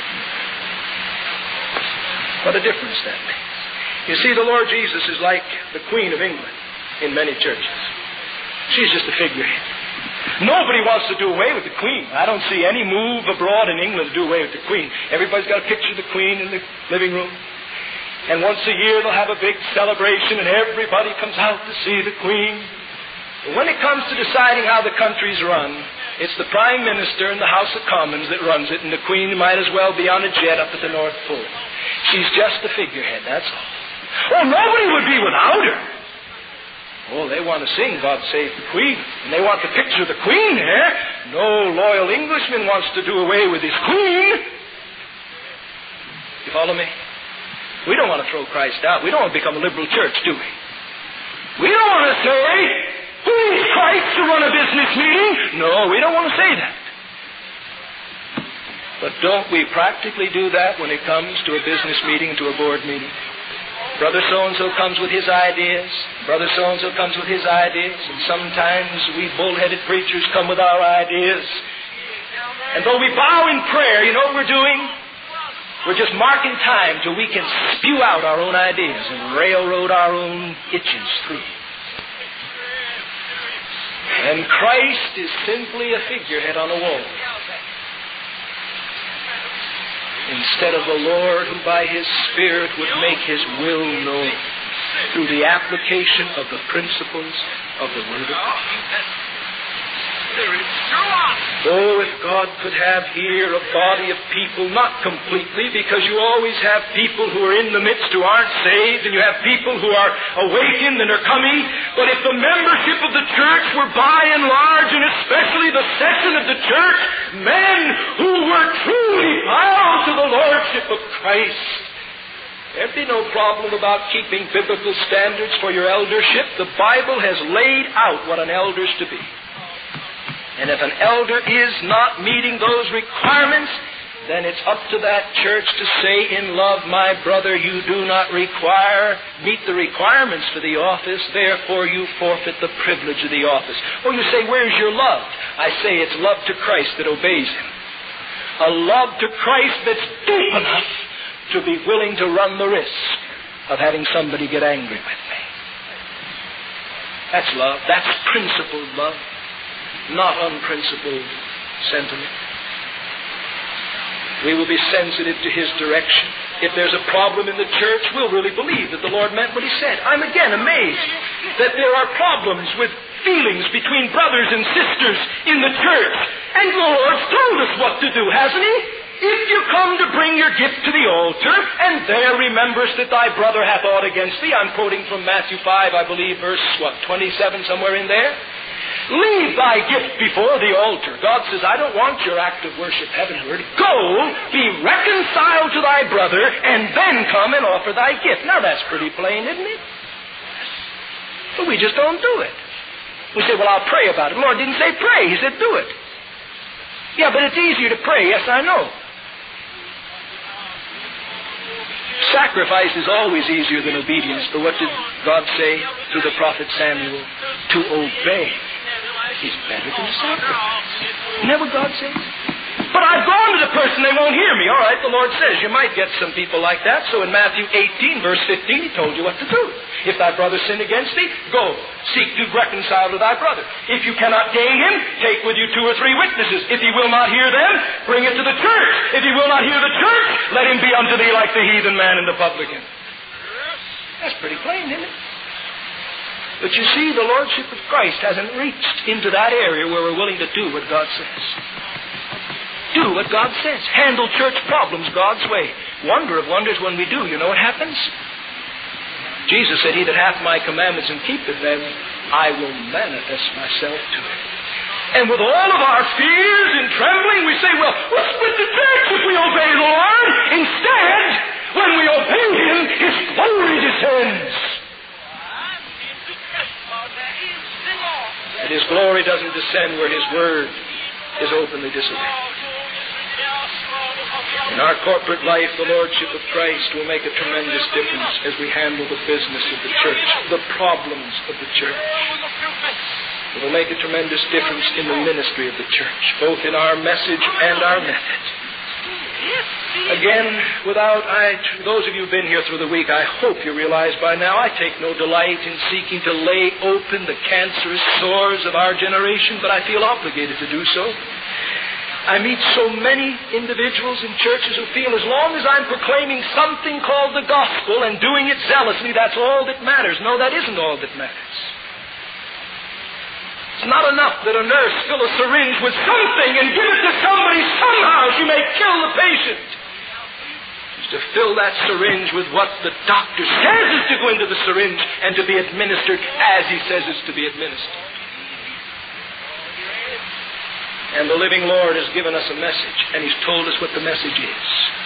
What a difference that makes. You see, the Lord Jesus is like the Queen of England in many churches. She's just a figurehead. Nobody wants to do away with the Queen. I don't see any move abroad in England to do away with the Queen. Everybody's got a picture of the Queen in the living room. And once a year they'll have a big celebration and everybody comes out to see the Queen. But when it comes to deciding how the country's run, it's the Prime Minister in the House of Commons that runs it, and the Queen might as well be on a jet up at the North Pole. She's just a figurehead, that's all. Oh, nobody would be without her. Oh, they want to sing God Save the Queen, and they want the picture of the Queen there. No loyal Englishman wants to do away with his Queen. You follow me? We don't want to throw Christ out. We don't want to become a liberal church, do we? We don't want to say, who is Christ to run a business meeting? No, we don't want to say that. But don't we practically do that when it comes to a business meeting, to a board meeting? Brother so-and-so comes with his ideas. Brother so-and-so comes with his ideas. And sometimes we bull-headed preachers come with our ideas. And though we bow in prayer, you know what we're doing? We're just marking time till we can spew out our own ideas and railroad our own itches through. And Christ is simply a figurehead on a wall. Instead of the Lord who by His Spirit would make His will known through the application of the principles of the Word of God. Oh, if God could have here a body of people, not completely, because you always have people who are in the midst who aren't saved, and you have people who are awakened and are coming, but if the membership of the church were by and large, and especially the section of the church, men who were truly bound to the Lordship of Christ, there'd be no problem about keeping biblical standards for your eldership. The Bible has laid out what an elder's to be. And if an elder is not meeting those requirements, then it's up to that church to say in love, my brother, you do not meet the requirements for the office, therefore you forfeit the privilege of the office. Or you say, where's your love? I say it's love to Christ that obeys Him. A love to Christ that's deep enough to be willing to run the risk of having somebody get angry with me. That's love. That's principled love. Not unprincipled sentiment. We will be sensitive to His direction. If there's a problem in the church, we'll really believe that the Lord meant what He said. I'm again amazed that there are problems with feelings between brothers and sisters in the church. And the Lord's told us what to do, hasn't He? If you come to bring your gift to the altar, and there rememberest that thy brother hath aught against thee, I'm quoting from Matthew 5, I believe, verse, 27, somewhere in there. Leave thy gift before the altar. God says, I don't want your act of worship heavenward. Go, be reconciled to thy brother, and then come and offer thy gift. Now that's pretty plain, isn't it? But we just don't do it. We say, well, I'll pray about it. The Lord didn't say pray. He said do it. Yeah, but it's easier to pray. Yes, I know. Sacrifice is always easier than obedience. But what did God say through the prophet Samuel? To obey is better than sacrifice. Isn't that what God says? But I've gone to the person, they won't hear me. All right, the Lord says you might get some people like that. So in Matthew 18, verse 15, He told you what to do. If thy brother sin against thee, go, seek to reconcile to thy brother. If you cannot gain him, take with you 2 or 3 witnesses. If he will not hear them, bring it to the church. If he will not hear the church, let him be unto thee like the heathen man and the publican. That's pretty plain, isn't it? But you see, the Lordship of Christ hasn't reached into that area where we're willing to do what God says. Do what God says. Handle church problems God's way. Wonder of wonders when we do. You know what happens? Jesus said, he that hath my commandments and keepeth them, I will manifest myself to him. And with all of our fears and trembling, we say, well, what's with the church if we obey the Lord? Instead, when we obey Him, His glory descends. And His glory doesn't descend where His word is openly disobeyed. In our corporate life, the Lordship of Christ will make a tremendous difference as we handle the business of the church, the problems of the church. It will make a tremendous difference in the ministry of the church, both in our message and our method. Again, those of you who've been here through the week, I hope you realize by now I take no delight in seeking to lay open the cancerous sores of our generation, but I feel obligated to do so. I meet so many individuals in churches who feel as long as I'm proclaiming something called the gospel and doing it zealously, that's all that matters. No, that isn't all that matters. It's not enough that a nurse fill a syringe with something and give it to somebody somehow. She may kill the patient. It's to fill that syringe with what the doctor says is to go into the syringe and to be administered as he says it's to be administered. And the living Lord has given us a message, and He's told us what the message is.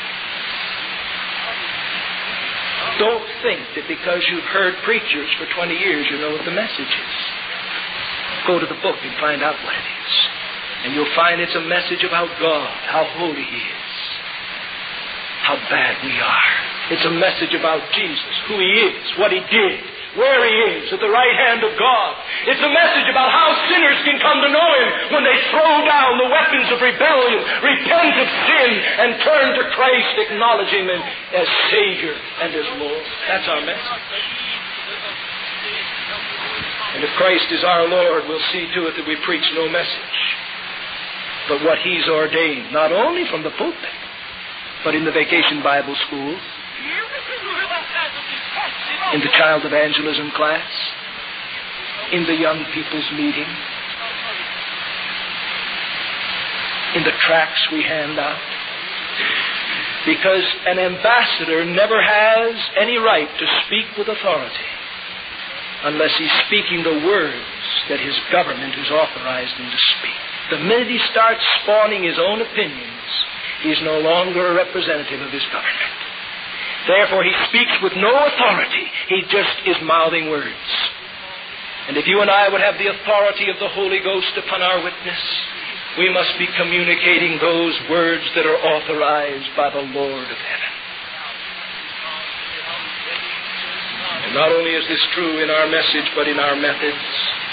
Don't think that because you've heard preachers for 20 years, you know what the message is. Go to the book and find out what it is. And you'll find it's a message about God, how holy He is, how bad we are, It's a message about Jesus, who He is, what He did, where He is, at the right hand of God. It's a message about how sinners can come to know Him when they throw down the weapons of rebellion, repent of sin, and turn to Christ, acknowledging Him as Savior and as Lord. That's our message. And if Christ is our Lord, we'll see to it that we preach no message but what He's ordained, not only from the pulpit, but in the vacation Bible schools, in the child evangelism class, in the young people's meeting, in the tracts we hand out. Because an ambassador never has any right to speak with authority unless he's speaking the words that his government has authorized him to speak. The minute he starts spawning his own opinions, he's no longer a representative of his government. Therefore, he speaks with no authority. He just is mouthing words. And if you and I would have the authority of the Holy Ghost upon our witness, we must be communicating those words that are authorized by the Lord of heaven. And not only is this true in our message, but in our methods.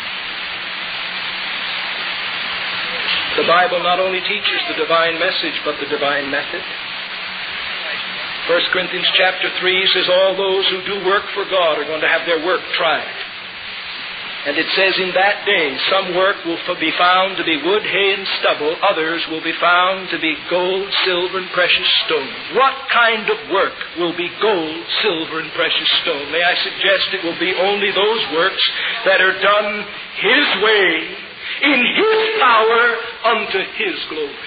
The Bible not only teaches the divine message, but the divine method. 1 Corinthians chapter 3 says all those who do work for God are going to have their work tried. And it says in that day some work will be found to be wood, hay, and stubble. Others will be found to be gold, silver, and precious stone. What kind of work will be gold, silver, and precious stone? May I suggest it will be only those works that are done His way, in His power, unto His glory.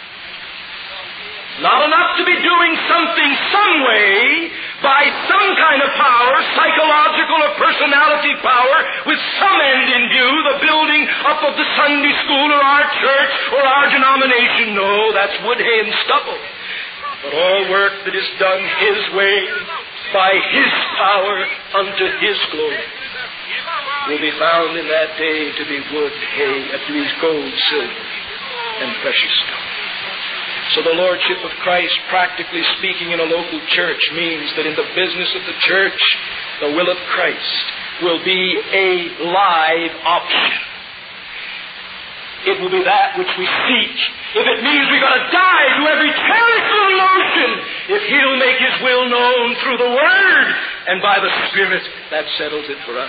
Not enough to be doing something some way by some kind of power, psychological or personality power, with some end in view, the building up of the Sunday school or our church or our denomination. No, that's wood, hay, and stubble. But all work that is done His way, by His power, unto His glory, will be found in that day to be wood, hay, to be gold, silver, and precious stone. So the Lordship of Christ, practically speaking, in a local church means that in the business of the church, the will of Christ will be a live option. It will be that which we seek. If it means we've got to die to every cherished little notion, if He'll make His will known through the Word and by the Spirit, that settles it for us.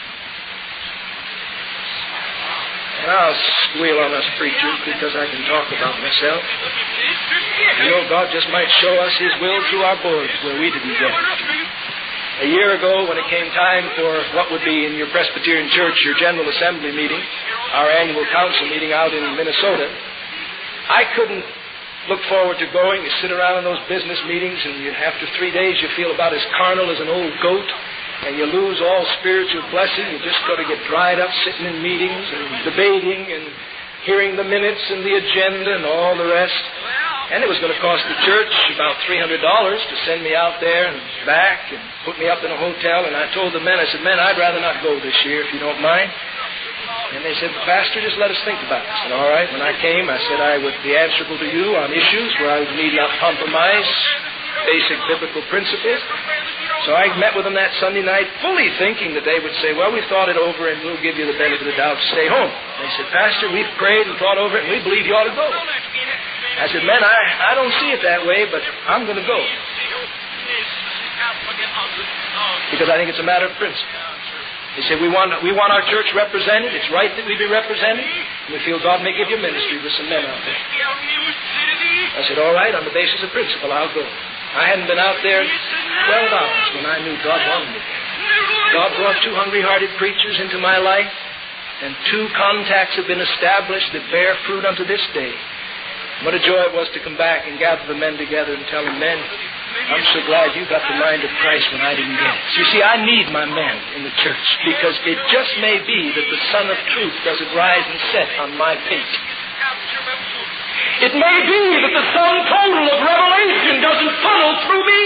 And I'll squeal on us preachers because I can talk about myself. You know, God just might show us His will through our boards where we didn't get it. A year ago, when it came time for what would be in your Presbyterian church, your General Assembly meeting, our annual council meeting out in Minnesota, I couldn't look forward to going. You sit around in those business meetings, and after 3 days you feel about as carnal as an old goat. And you lose all spiritual blessing. You just got to get dried up sitting in meetings and debating and hearing the minutes and the agenda and all the rest. And it was going to cost the church about $300 to send me out there and back and put me up in a hotel. And I told the men, I said, men, I'd rather not go this year if you don't mind. And they said, Pastor, just let us think about it. I said, all right. When I came, I said I would be answerable to you on issues where I would need not compromise basic biblical principles. So I met with them that Sunday night, fully thinking that they would say, well, we've thought it over and we'll give you the benefit of the doubt to stay home. They said, Pastor, we've prayed and thought over it and we believe you ought to go. I said, men, I don't see it that way, but I'm going to go. Because I think it's a matter of principle. They said, we want our church represented. It's right that we be represented. And we feel God may give you ministry with some men out there. I said, all right, on the basis of principle, I'll go. I hadn't been out there 12 hours when I knew God wanted me. God brought 2 hungry-hearted preachers into my life, and 2 contacts have been established that bear fruit unto this day. What a joy it was to come back and gather the men together and tell them, men, I'm so glad you got the mind of Christ when I didn't get it. So you see, I need my men in the church, because it just may be that the Son of Truth doesn't rise and set on my pate. It may be that the sum total of revelation doesn't funnel through me.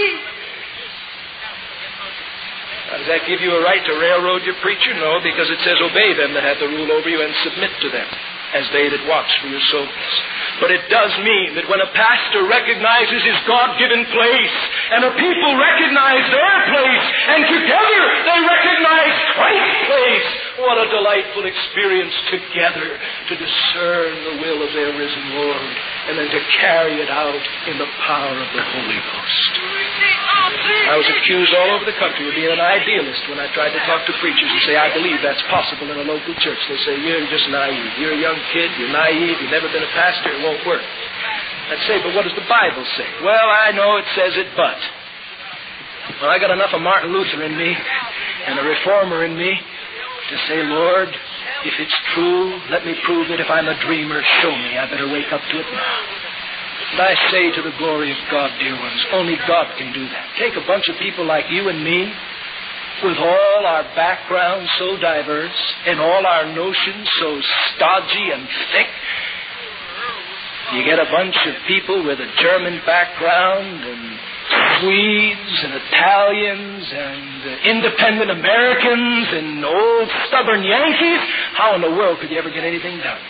Now, does that give you a right to railroad your preacher? No, because it says obey them that have the rule over you and submit to them. as they that watch for your souls. But it does mean that when a pastor recognizes his God-given place, and a people recognize their place, and together they recognize Christ's place, what a delightful experience together to discern the will of their risen Lord, and then to carry it out in the power of the Holy Ghost. I was accused all over the country of being an idealist when I tried to talk to preachers and say, I believe that's possible in a local church. They say, you're just naive. You're a young kid, you're naive, you've never been a pastor, it won't work. I'd say, but what does the Bible say? Well, I know it says it, but. Well, I got enough of Martin Luther in me and a reformer in me to say, Lord, if it's true, let me prove it. If I'm a dreamer, show me. I better wake up to it now. And I say to the glory of God, dear ones, only God can do that. Take a bunch of people like you and me, with all our backgrounds so diverse, and all our notions so stodgy and thick. You get a bunch of people with a German background, and Swedes, and Italians, and independent Americans, and old stubborn Yankees. How in the world could you ever get anything done?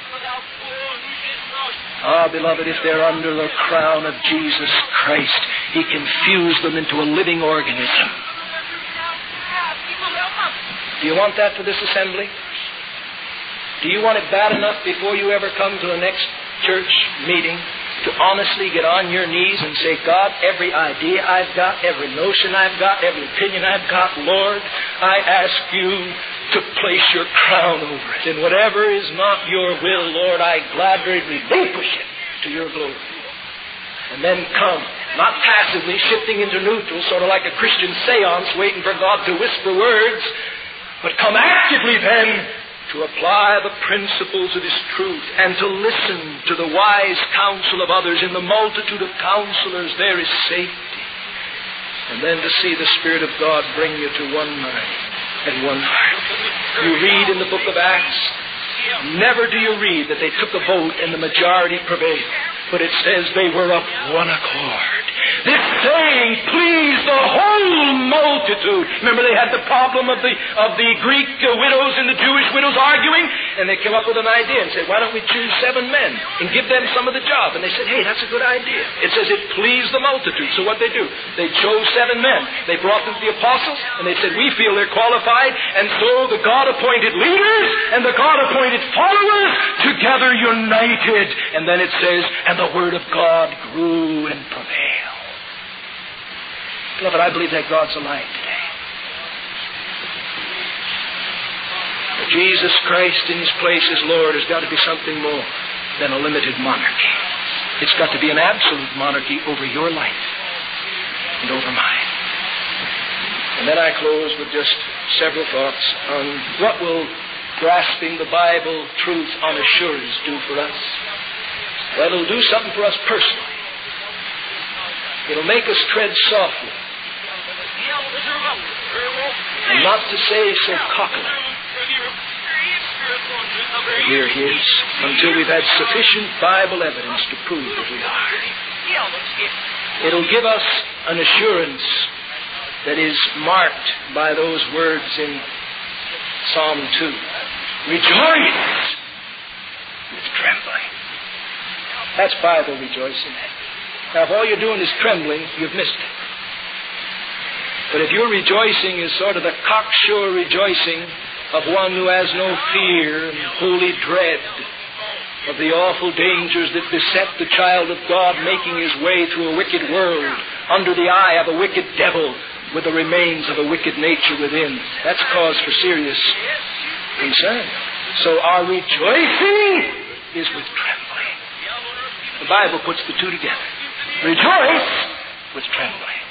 Ah, beloved, if they're under the crown of Jesus Christ, He can fuse them into a living organism. Do you want that for this assembly? Do you want it bad enough before you ever come to the next church meeting to honestly get on your knees and say, God, every idea I've got, every notion I've got, every opinion I've got, Lord, I ask you to place your crown over it. And whatever is not your will, Lord, I gladly relinquish it to your glory. And then come, not passively shifting into neutral, sort of like a Christian seance waiting for God to whisper words, but come actively then to apply the principles of His truth and to listen to the wise counsel of others. In the multitude of counselors there is safety. And then to see the Spirit of God bring you to one mind and one heart. You read in the book of Acts, never do you read that they took a vote and the majority prevailed. But it says they were of one accord. This saying pleased the whole multitude. Remember, they had the problem of the Greek widows and the Jewish widows arguing, and they came up with an idea and said, why don't we choose 7 men and give them some of the job? And they said, hey, that's a good idea. It says it pleased the multitude. So what they do? They chose 7 men. They brought them to the apostles, and they said, we feel they're qualified, and so the God-appointed leaders and the God-appointed followers together united. And then it says, and the Word of God grew and prevailed. Beloved, I believe that God's alive today. But Jesus Christ in His place as Lord has got to be something more than a limited monarchy. It's got to be an absolute monarchy over your life and over mine. And then I close with just several thoughts on what will grasping the Bible truth on assurance do for us. Well, it'll do something for us personally. It'll make us tread softly. And not to say so cockily. Hear His until we've had sufficient Bible evidence to prove that we are. It'll give us an assurance that is marked by those words in Psalm 2. Rejoice with trembling. That's Bible rejoicing. Now, if all you're doing is trembling, you've missed it. But if your rejoicing is sort of the cocksure rejoicing of one who has no fear and holy dread of the awful dangers that beset the child of God making his way through a wicked world under the eye of a wicked devil with the remains of a wicked nature within, that's cause for serious concern. So our rejoicing is with trembling. The Bible puts the two together. Rejoice with trembling.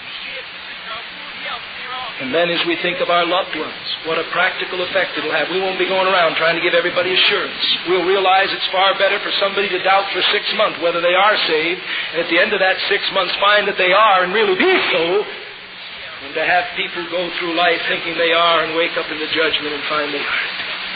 And then as we think of our loved ones, what a practical effect it'll have. We won't be going around trying to give everybody assurance. We'll realize it's far better for somebody to doubt for 6 months whether they are saved, and at the end of that 6 months find that they are and really be so, than to have people go through life thinking they are and wake up in the judgment and find they aren't.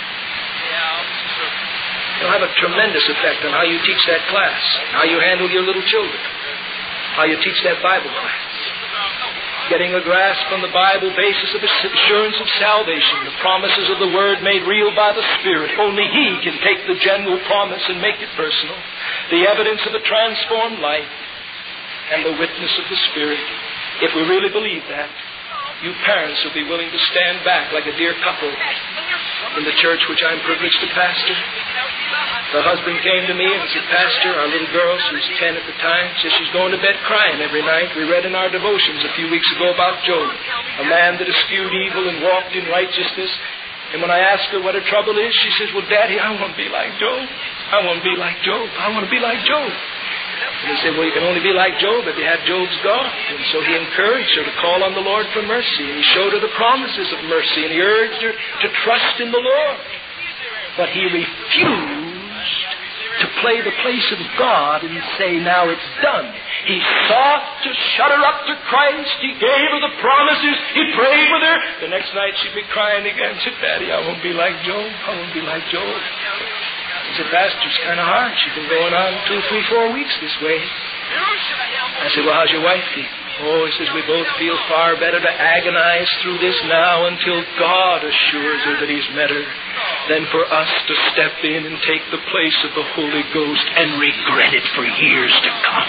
It'll have a tremendous effect on how you teach that class, how you handle your little children, how you teach that Bible class. getting a grasp on the Bible basis of assurance of salvation, the promises of the Word made real by the Spirit. Only He can take the general promise and make it personal. The evidence of a transformed life and the witness of the Spirit. If we really believe that, you parents will be willing to stand back like a dear couple in the church which I'm privileged to pastor. The husband came to me and said, Pastor, our little girl, she was 10 at the time, says she's going to bed crying every night. We read in our devotions a few weeks ago about Job, a man that eschewed evil and walked in righteousness. And when I asked her what her trouble is, she says, well, Daddy, I want to be like Job. I want to be like Job. I want to be like Job. And he said, well, you can only be like Job if you have Job's God. And so he encouraged her to call on the Lord for mercy. And he showed her the promises of mercy. And he urged her to trust in the Lord. But he refused to play the place of God and say, now it's done. He sought to shut her up to Christ. He gave her the promises. He prayed with her. The next night she'd be crying again. Said, Daddy, I won't be like Job. I won't be like Job. He said, Pastor, it's kind of hard. She's been going on 2, 3, 4 weeks this way. I said, well, how's your wife feel? Oh, he says, we both feel far better to agonize through this now until God assures her that He's met her than for us to step in and take the place of the Holy Ghost and regret it for years to come.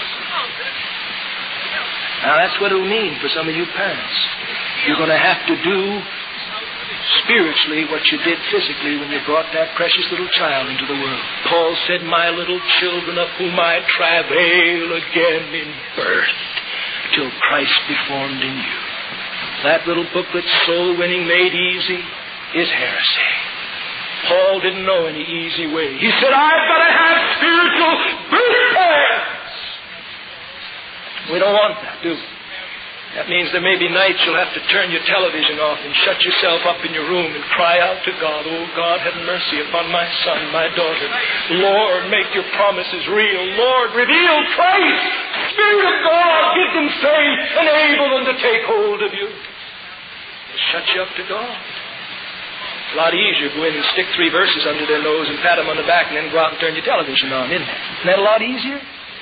Now, that's what it'll mean for some of you parents. You're going to have to do spiritually what you did physically when you brought that precious little child into the world. Paul said, my little children of whom I travail again in birth, till Christ be formed in you. That little booklet, Soul Winning Made Easy, is heresy. Paul didn't know any easy way. He said, I've got to have spiritual birth pains. We don't want that, do we? That means there may be nights you'll have to turn your television off and shut yourself up in your room and cry out to God, oh God, have mercy upon my son, my daughter. Lord, make your promises real. Lord, reveal Christ. Spirit of God, give them faith, enable them to take hold of you. Shut you up to God. It's a lot easier to go in and stick 3 verses under their nose and pat them on the back and then go out and turn your television on, isn't it? Isn't that a lot easier?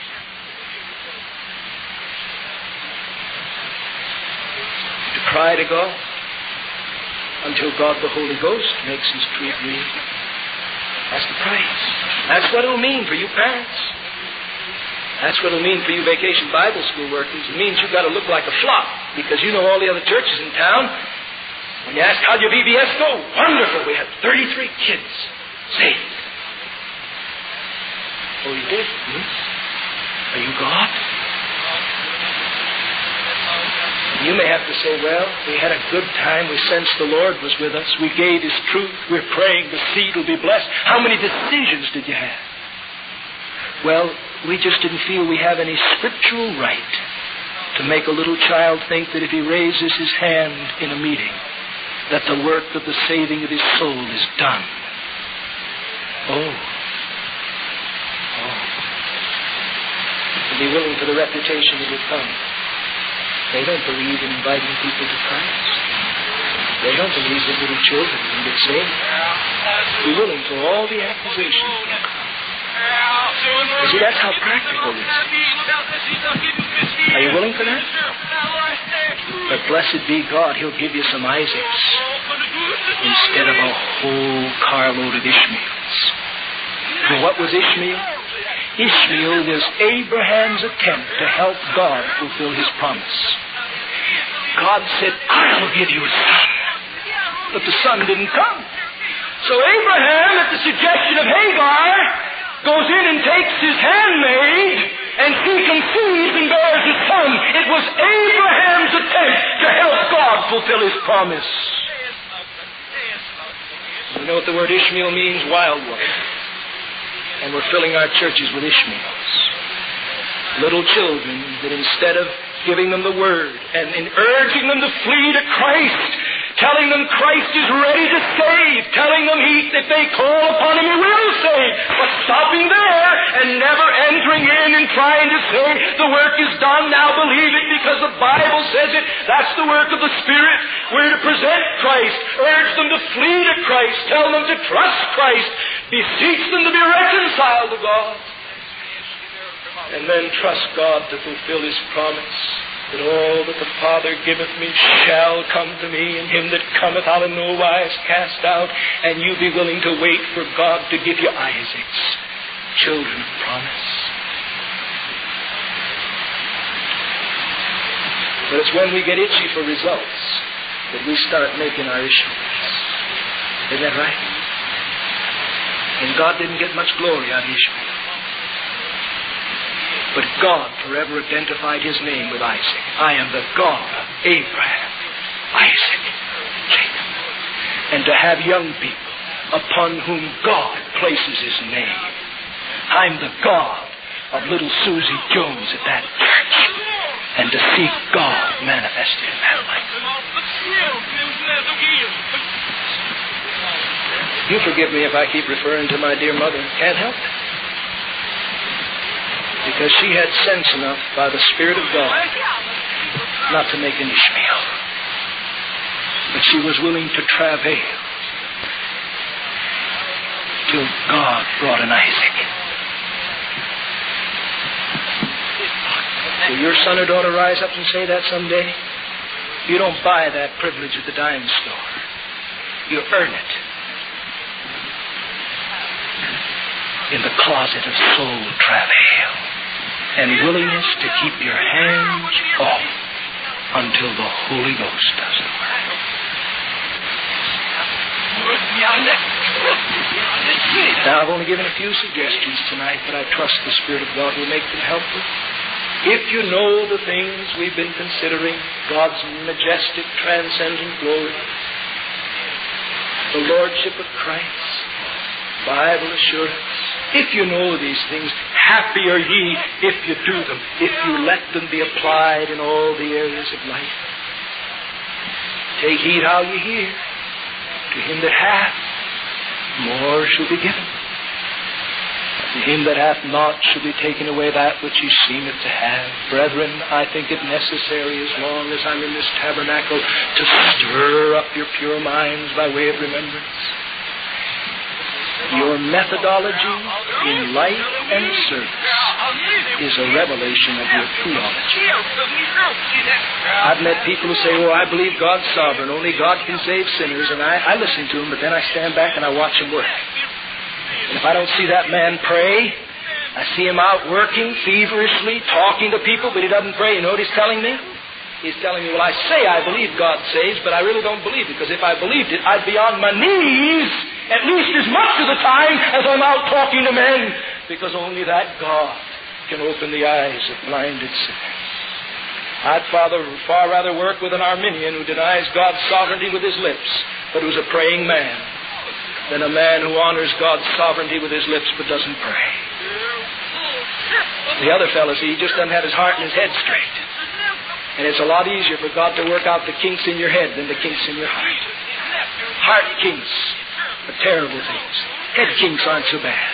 Cry to God until God the Holy Ghost makes His truth real. That's the price. That's what it'll mean for you parents. That's what it'll mean for you vacation Bible school workers. It means you've got to look like a flock because you know all the other churches in town. When you ask, how'd your VBS go? Wonderful. We had 33 kids saved. Oh, you did? Are you God? You may have to say, well, we had a good time. We sensed the Lord was with us. We gave His truth. We're praying the seed will be blessed. How many decisions did you have? Well, we just didn't feel we have any scriptural right to make a little child think that if he raises his hand in a meeting, that the work of the saving of his soul is done. Oh. To be willing for the reputation that will come. They don't believe in inviting people to Christ. They don't believe that little children can get saved. Be willing for all the accusations. You see, that's how practical this is. Are you willing for that? But blessed be God, He'll give you some Isaacs instead of a whole carload of Ishmaels. And what was Ishmael? Ishmael was Abraham's attempt to help God fulfill His promise. God said, I'll give you a son. But the son didn't come. So Abraham, at the suggestion of Hagar, goes in and takes his handmaid, and she conceives and bears a son. It was Abraham's attempt to help God fulfill His promise. You know what the word Ishmael means? Wild one. And we're filling our churches with Ishmaels. Little children that instead of giving them the Word and in urging them to flee to Christ, telling them Christ is ready to save, telling them if they call upon Him, He will save, but stopping there and never entering in and trying to say, the work is done, now believe it because the Bible says it. That's the work of the Spirit. We're to present Christ, urge them to flee to Christ, tell them to trust Christ, beseech them to be reconciled to God, and then trust God to fulfill His promise. that all that the Father giveth me shall come to me, and him that cometh I'll in no wise cast out. And you be willing to wait for God to give you Isaac's children of promise. But it's when we get itchy for results that we start making our issues. Isn't that right? And God didn't get much glory out of Ishmael. But God forever identified his name with Isaac. I am the God of Abraham, Isaac, Jacob. And to have young people upon whom God places his name. I'm the God of little Susie Jones at that church. And to see God manifested in that life. You forgive me if I keep referring to my dear mother. Can't help it. Because she had sense enough by the Spirit of God not to make an Ishmael. But she was willing to travail till God brought an Isaac. Will your son or daughter rise up and say that someday? You don't buy that privilege at the dime store. You earn it in the closet of soul travail and willingness to keep your hands off until the Holy Ghost does the work. Now, I've only given a few suggestions tonight, but I trust the Spirit of God will make them helpful. If you know the things we've been considering, God's majestic, transcendent glory, the Lordship of Christ, Bible assurance, if you know these things, happy are ye if you do them, if you let them be applied in all the areas of life. Take heed how you hear. To him that hath, more shall be given. To him that hath not shall be taken away that which he seemeth to have. Brethren, I think it necessary, as long as I'm in this tabernacle, to stir up your pure minds by way of remembrance. Your methodology in life and service is a revelation of your theology. I've met people who say, I believe God's sovereign, only God can save sinners, and I listen to them, but then I stand back and I watch him work. And if I don't see that man pray, I see him out working feverishly, talking to people, but he doesn't pray. You know what he's telling me? He's telling me, I say I believe God saves, but I really don't believe it, because if I believed it, I'd be on my knees at least as much of the time as I'm out talking to men, because only that God can open the eyes of blinded sinners. I'd far rather work with an Arminian who denies God's sovereignty with his lips, but who's a praying man, than a man who honors God's sovereignty with his lips but doesn't pray. The other fellow, see, he just doesn't have his heart and his head straight. And it's a lot easier for God to work out the kinks in your head than the kinks in your heart. Heart kinks are terrible things. Head kinks aren't so bad.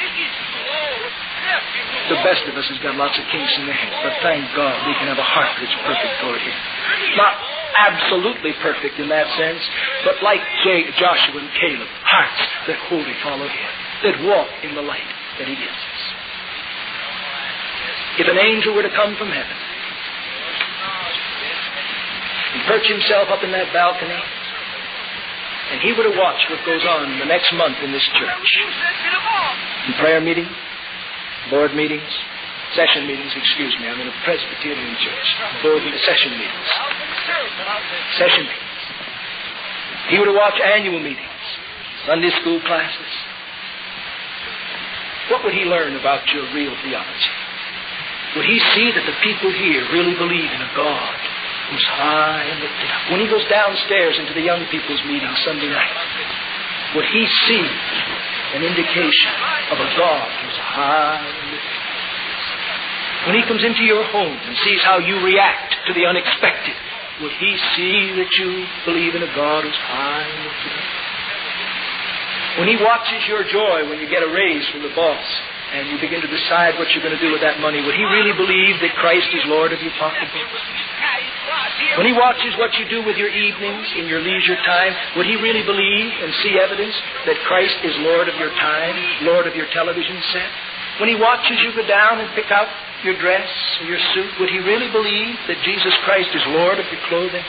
The best of us has got lots of kinks in the head, but thank God we can have a heart that's perfect toward him. Not absolutely perfect in that sense, but like Joshua and Caleb, hearts that wholly follow him, that walk in the light that he gives us. If an angel were to come from heaven and perch himself up in that balcony, and he were to watch what goes on the next month in this church, in prayer meetings, board meetings, session meetings, I'm in a Presbyterian church, session meetings. He were to watch annual meetings, Sunday school classes. What would he learn about your real theology? Would he see that the people here really believe in a God who's high and lifted up? When he goes downstairs into the young people's meeting Sunday night, would he see an indication of a God who's high and lifted up? When he comes into your home and sees how you react to the unexpected, would he see that you believe in a God who's high and lifted up? When he watches your joy when you get a raise from the boss and you begin to decide what you're going to do with that money, would he really believe that Christ is Lord of your pocketbook? When he watches what you do with your evenings in your leisure time, would he really believe and see evidence that Christ is Lord of your time, Lord of your television set? When he watches you go down and pick out your dress, or your suit? Would he really believe that Jesus Christ is Lord of your clothing?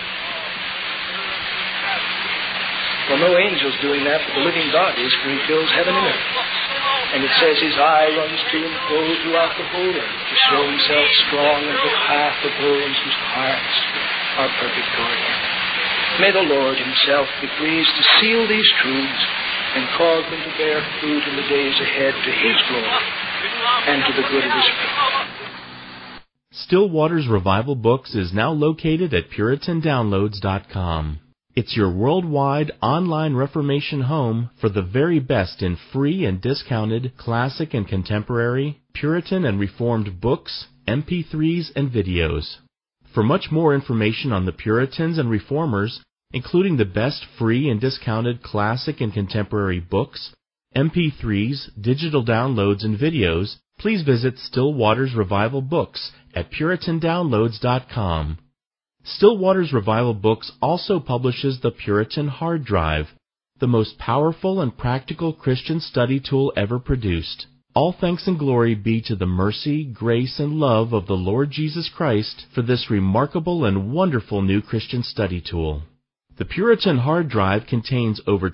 Well, no angel's doing that, but the living God is, for he fills heaven and earth. And it says his eye runs to and fro throughout the whole earth to show himself strong on behalf of those whose hearts are perfect toward him. May the Lord himself be pleased to seal these truths and cause them to bear fruit in the days ahead to his glory and to the good of his people. Still Waters Revival Books is now located at PuritanDownloads.com. It's your worldwide online Reformation home for the very best in free and discounted classic and contemporary, Puritan and Reformed books, MP3s, and videos. For much more information on the Puritans and Reformers, including the best free and discounted classic and contemporary books, MP3s, digital downloads, and videos, please visit Still Waters Revival Books at PuritanDownloads.com. Still Waters Revival Books also publishes the Puritan Hard Drive, the most powerful and practical Christian study tool ever produced. All thanks and glory be to the mercy, grace, and love of the Lord Jesus Christ for this remarkable and wonderful new Christian study tool. The Puritan Hard Drive contains over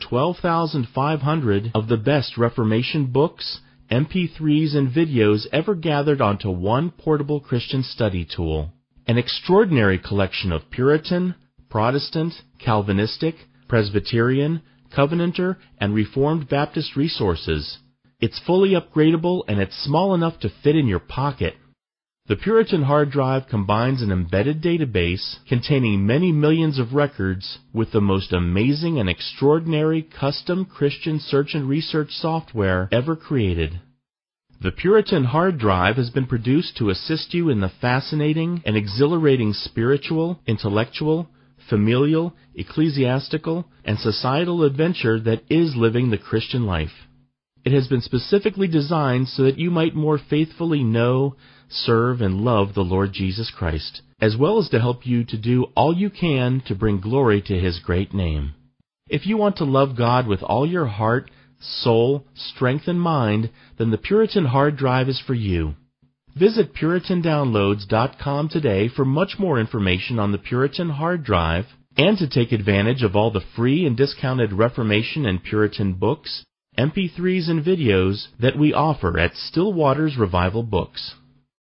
12,500 of the best Reformation books, MP3s, and videos ever gathered onto one portable Christian study tool. An extraordinary collection of Puritan, Protestant, Calvinistic, Presbyterian, Covenanter, and Reformed Baptist resources. It's fully upgradable and it's small enough to fit in your pocket. The Puritan Hard Drive combines an embedded database containing many millions of records with the most amazing and extraordinary custom Christian search and research software ever created. The Puritan Hard Drive has been produced to assist you in the fascinating and exhilarating spiritual, intellectual, familial, ecclesiastical, and societal adventure that is living the Christian life. It has been specifically designed so that you might more faithfully know, serve, and love the Lord Jesus Christ, as well as to help you to do all you can to bring glory to His great name. If you want to love God with all your heart, soul, strength, and mind, then the Puritan Hard Drive is for you. Visit PuritanDownloads.com today for much more information on the Puritan Hard Drive and to take advantage of all the free and discounted Reformation and Puritan books, MP3s, and videos that we offer at Still Waters Revival Books.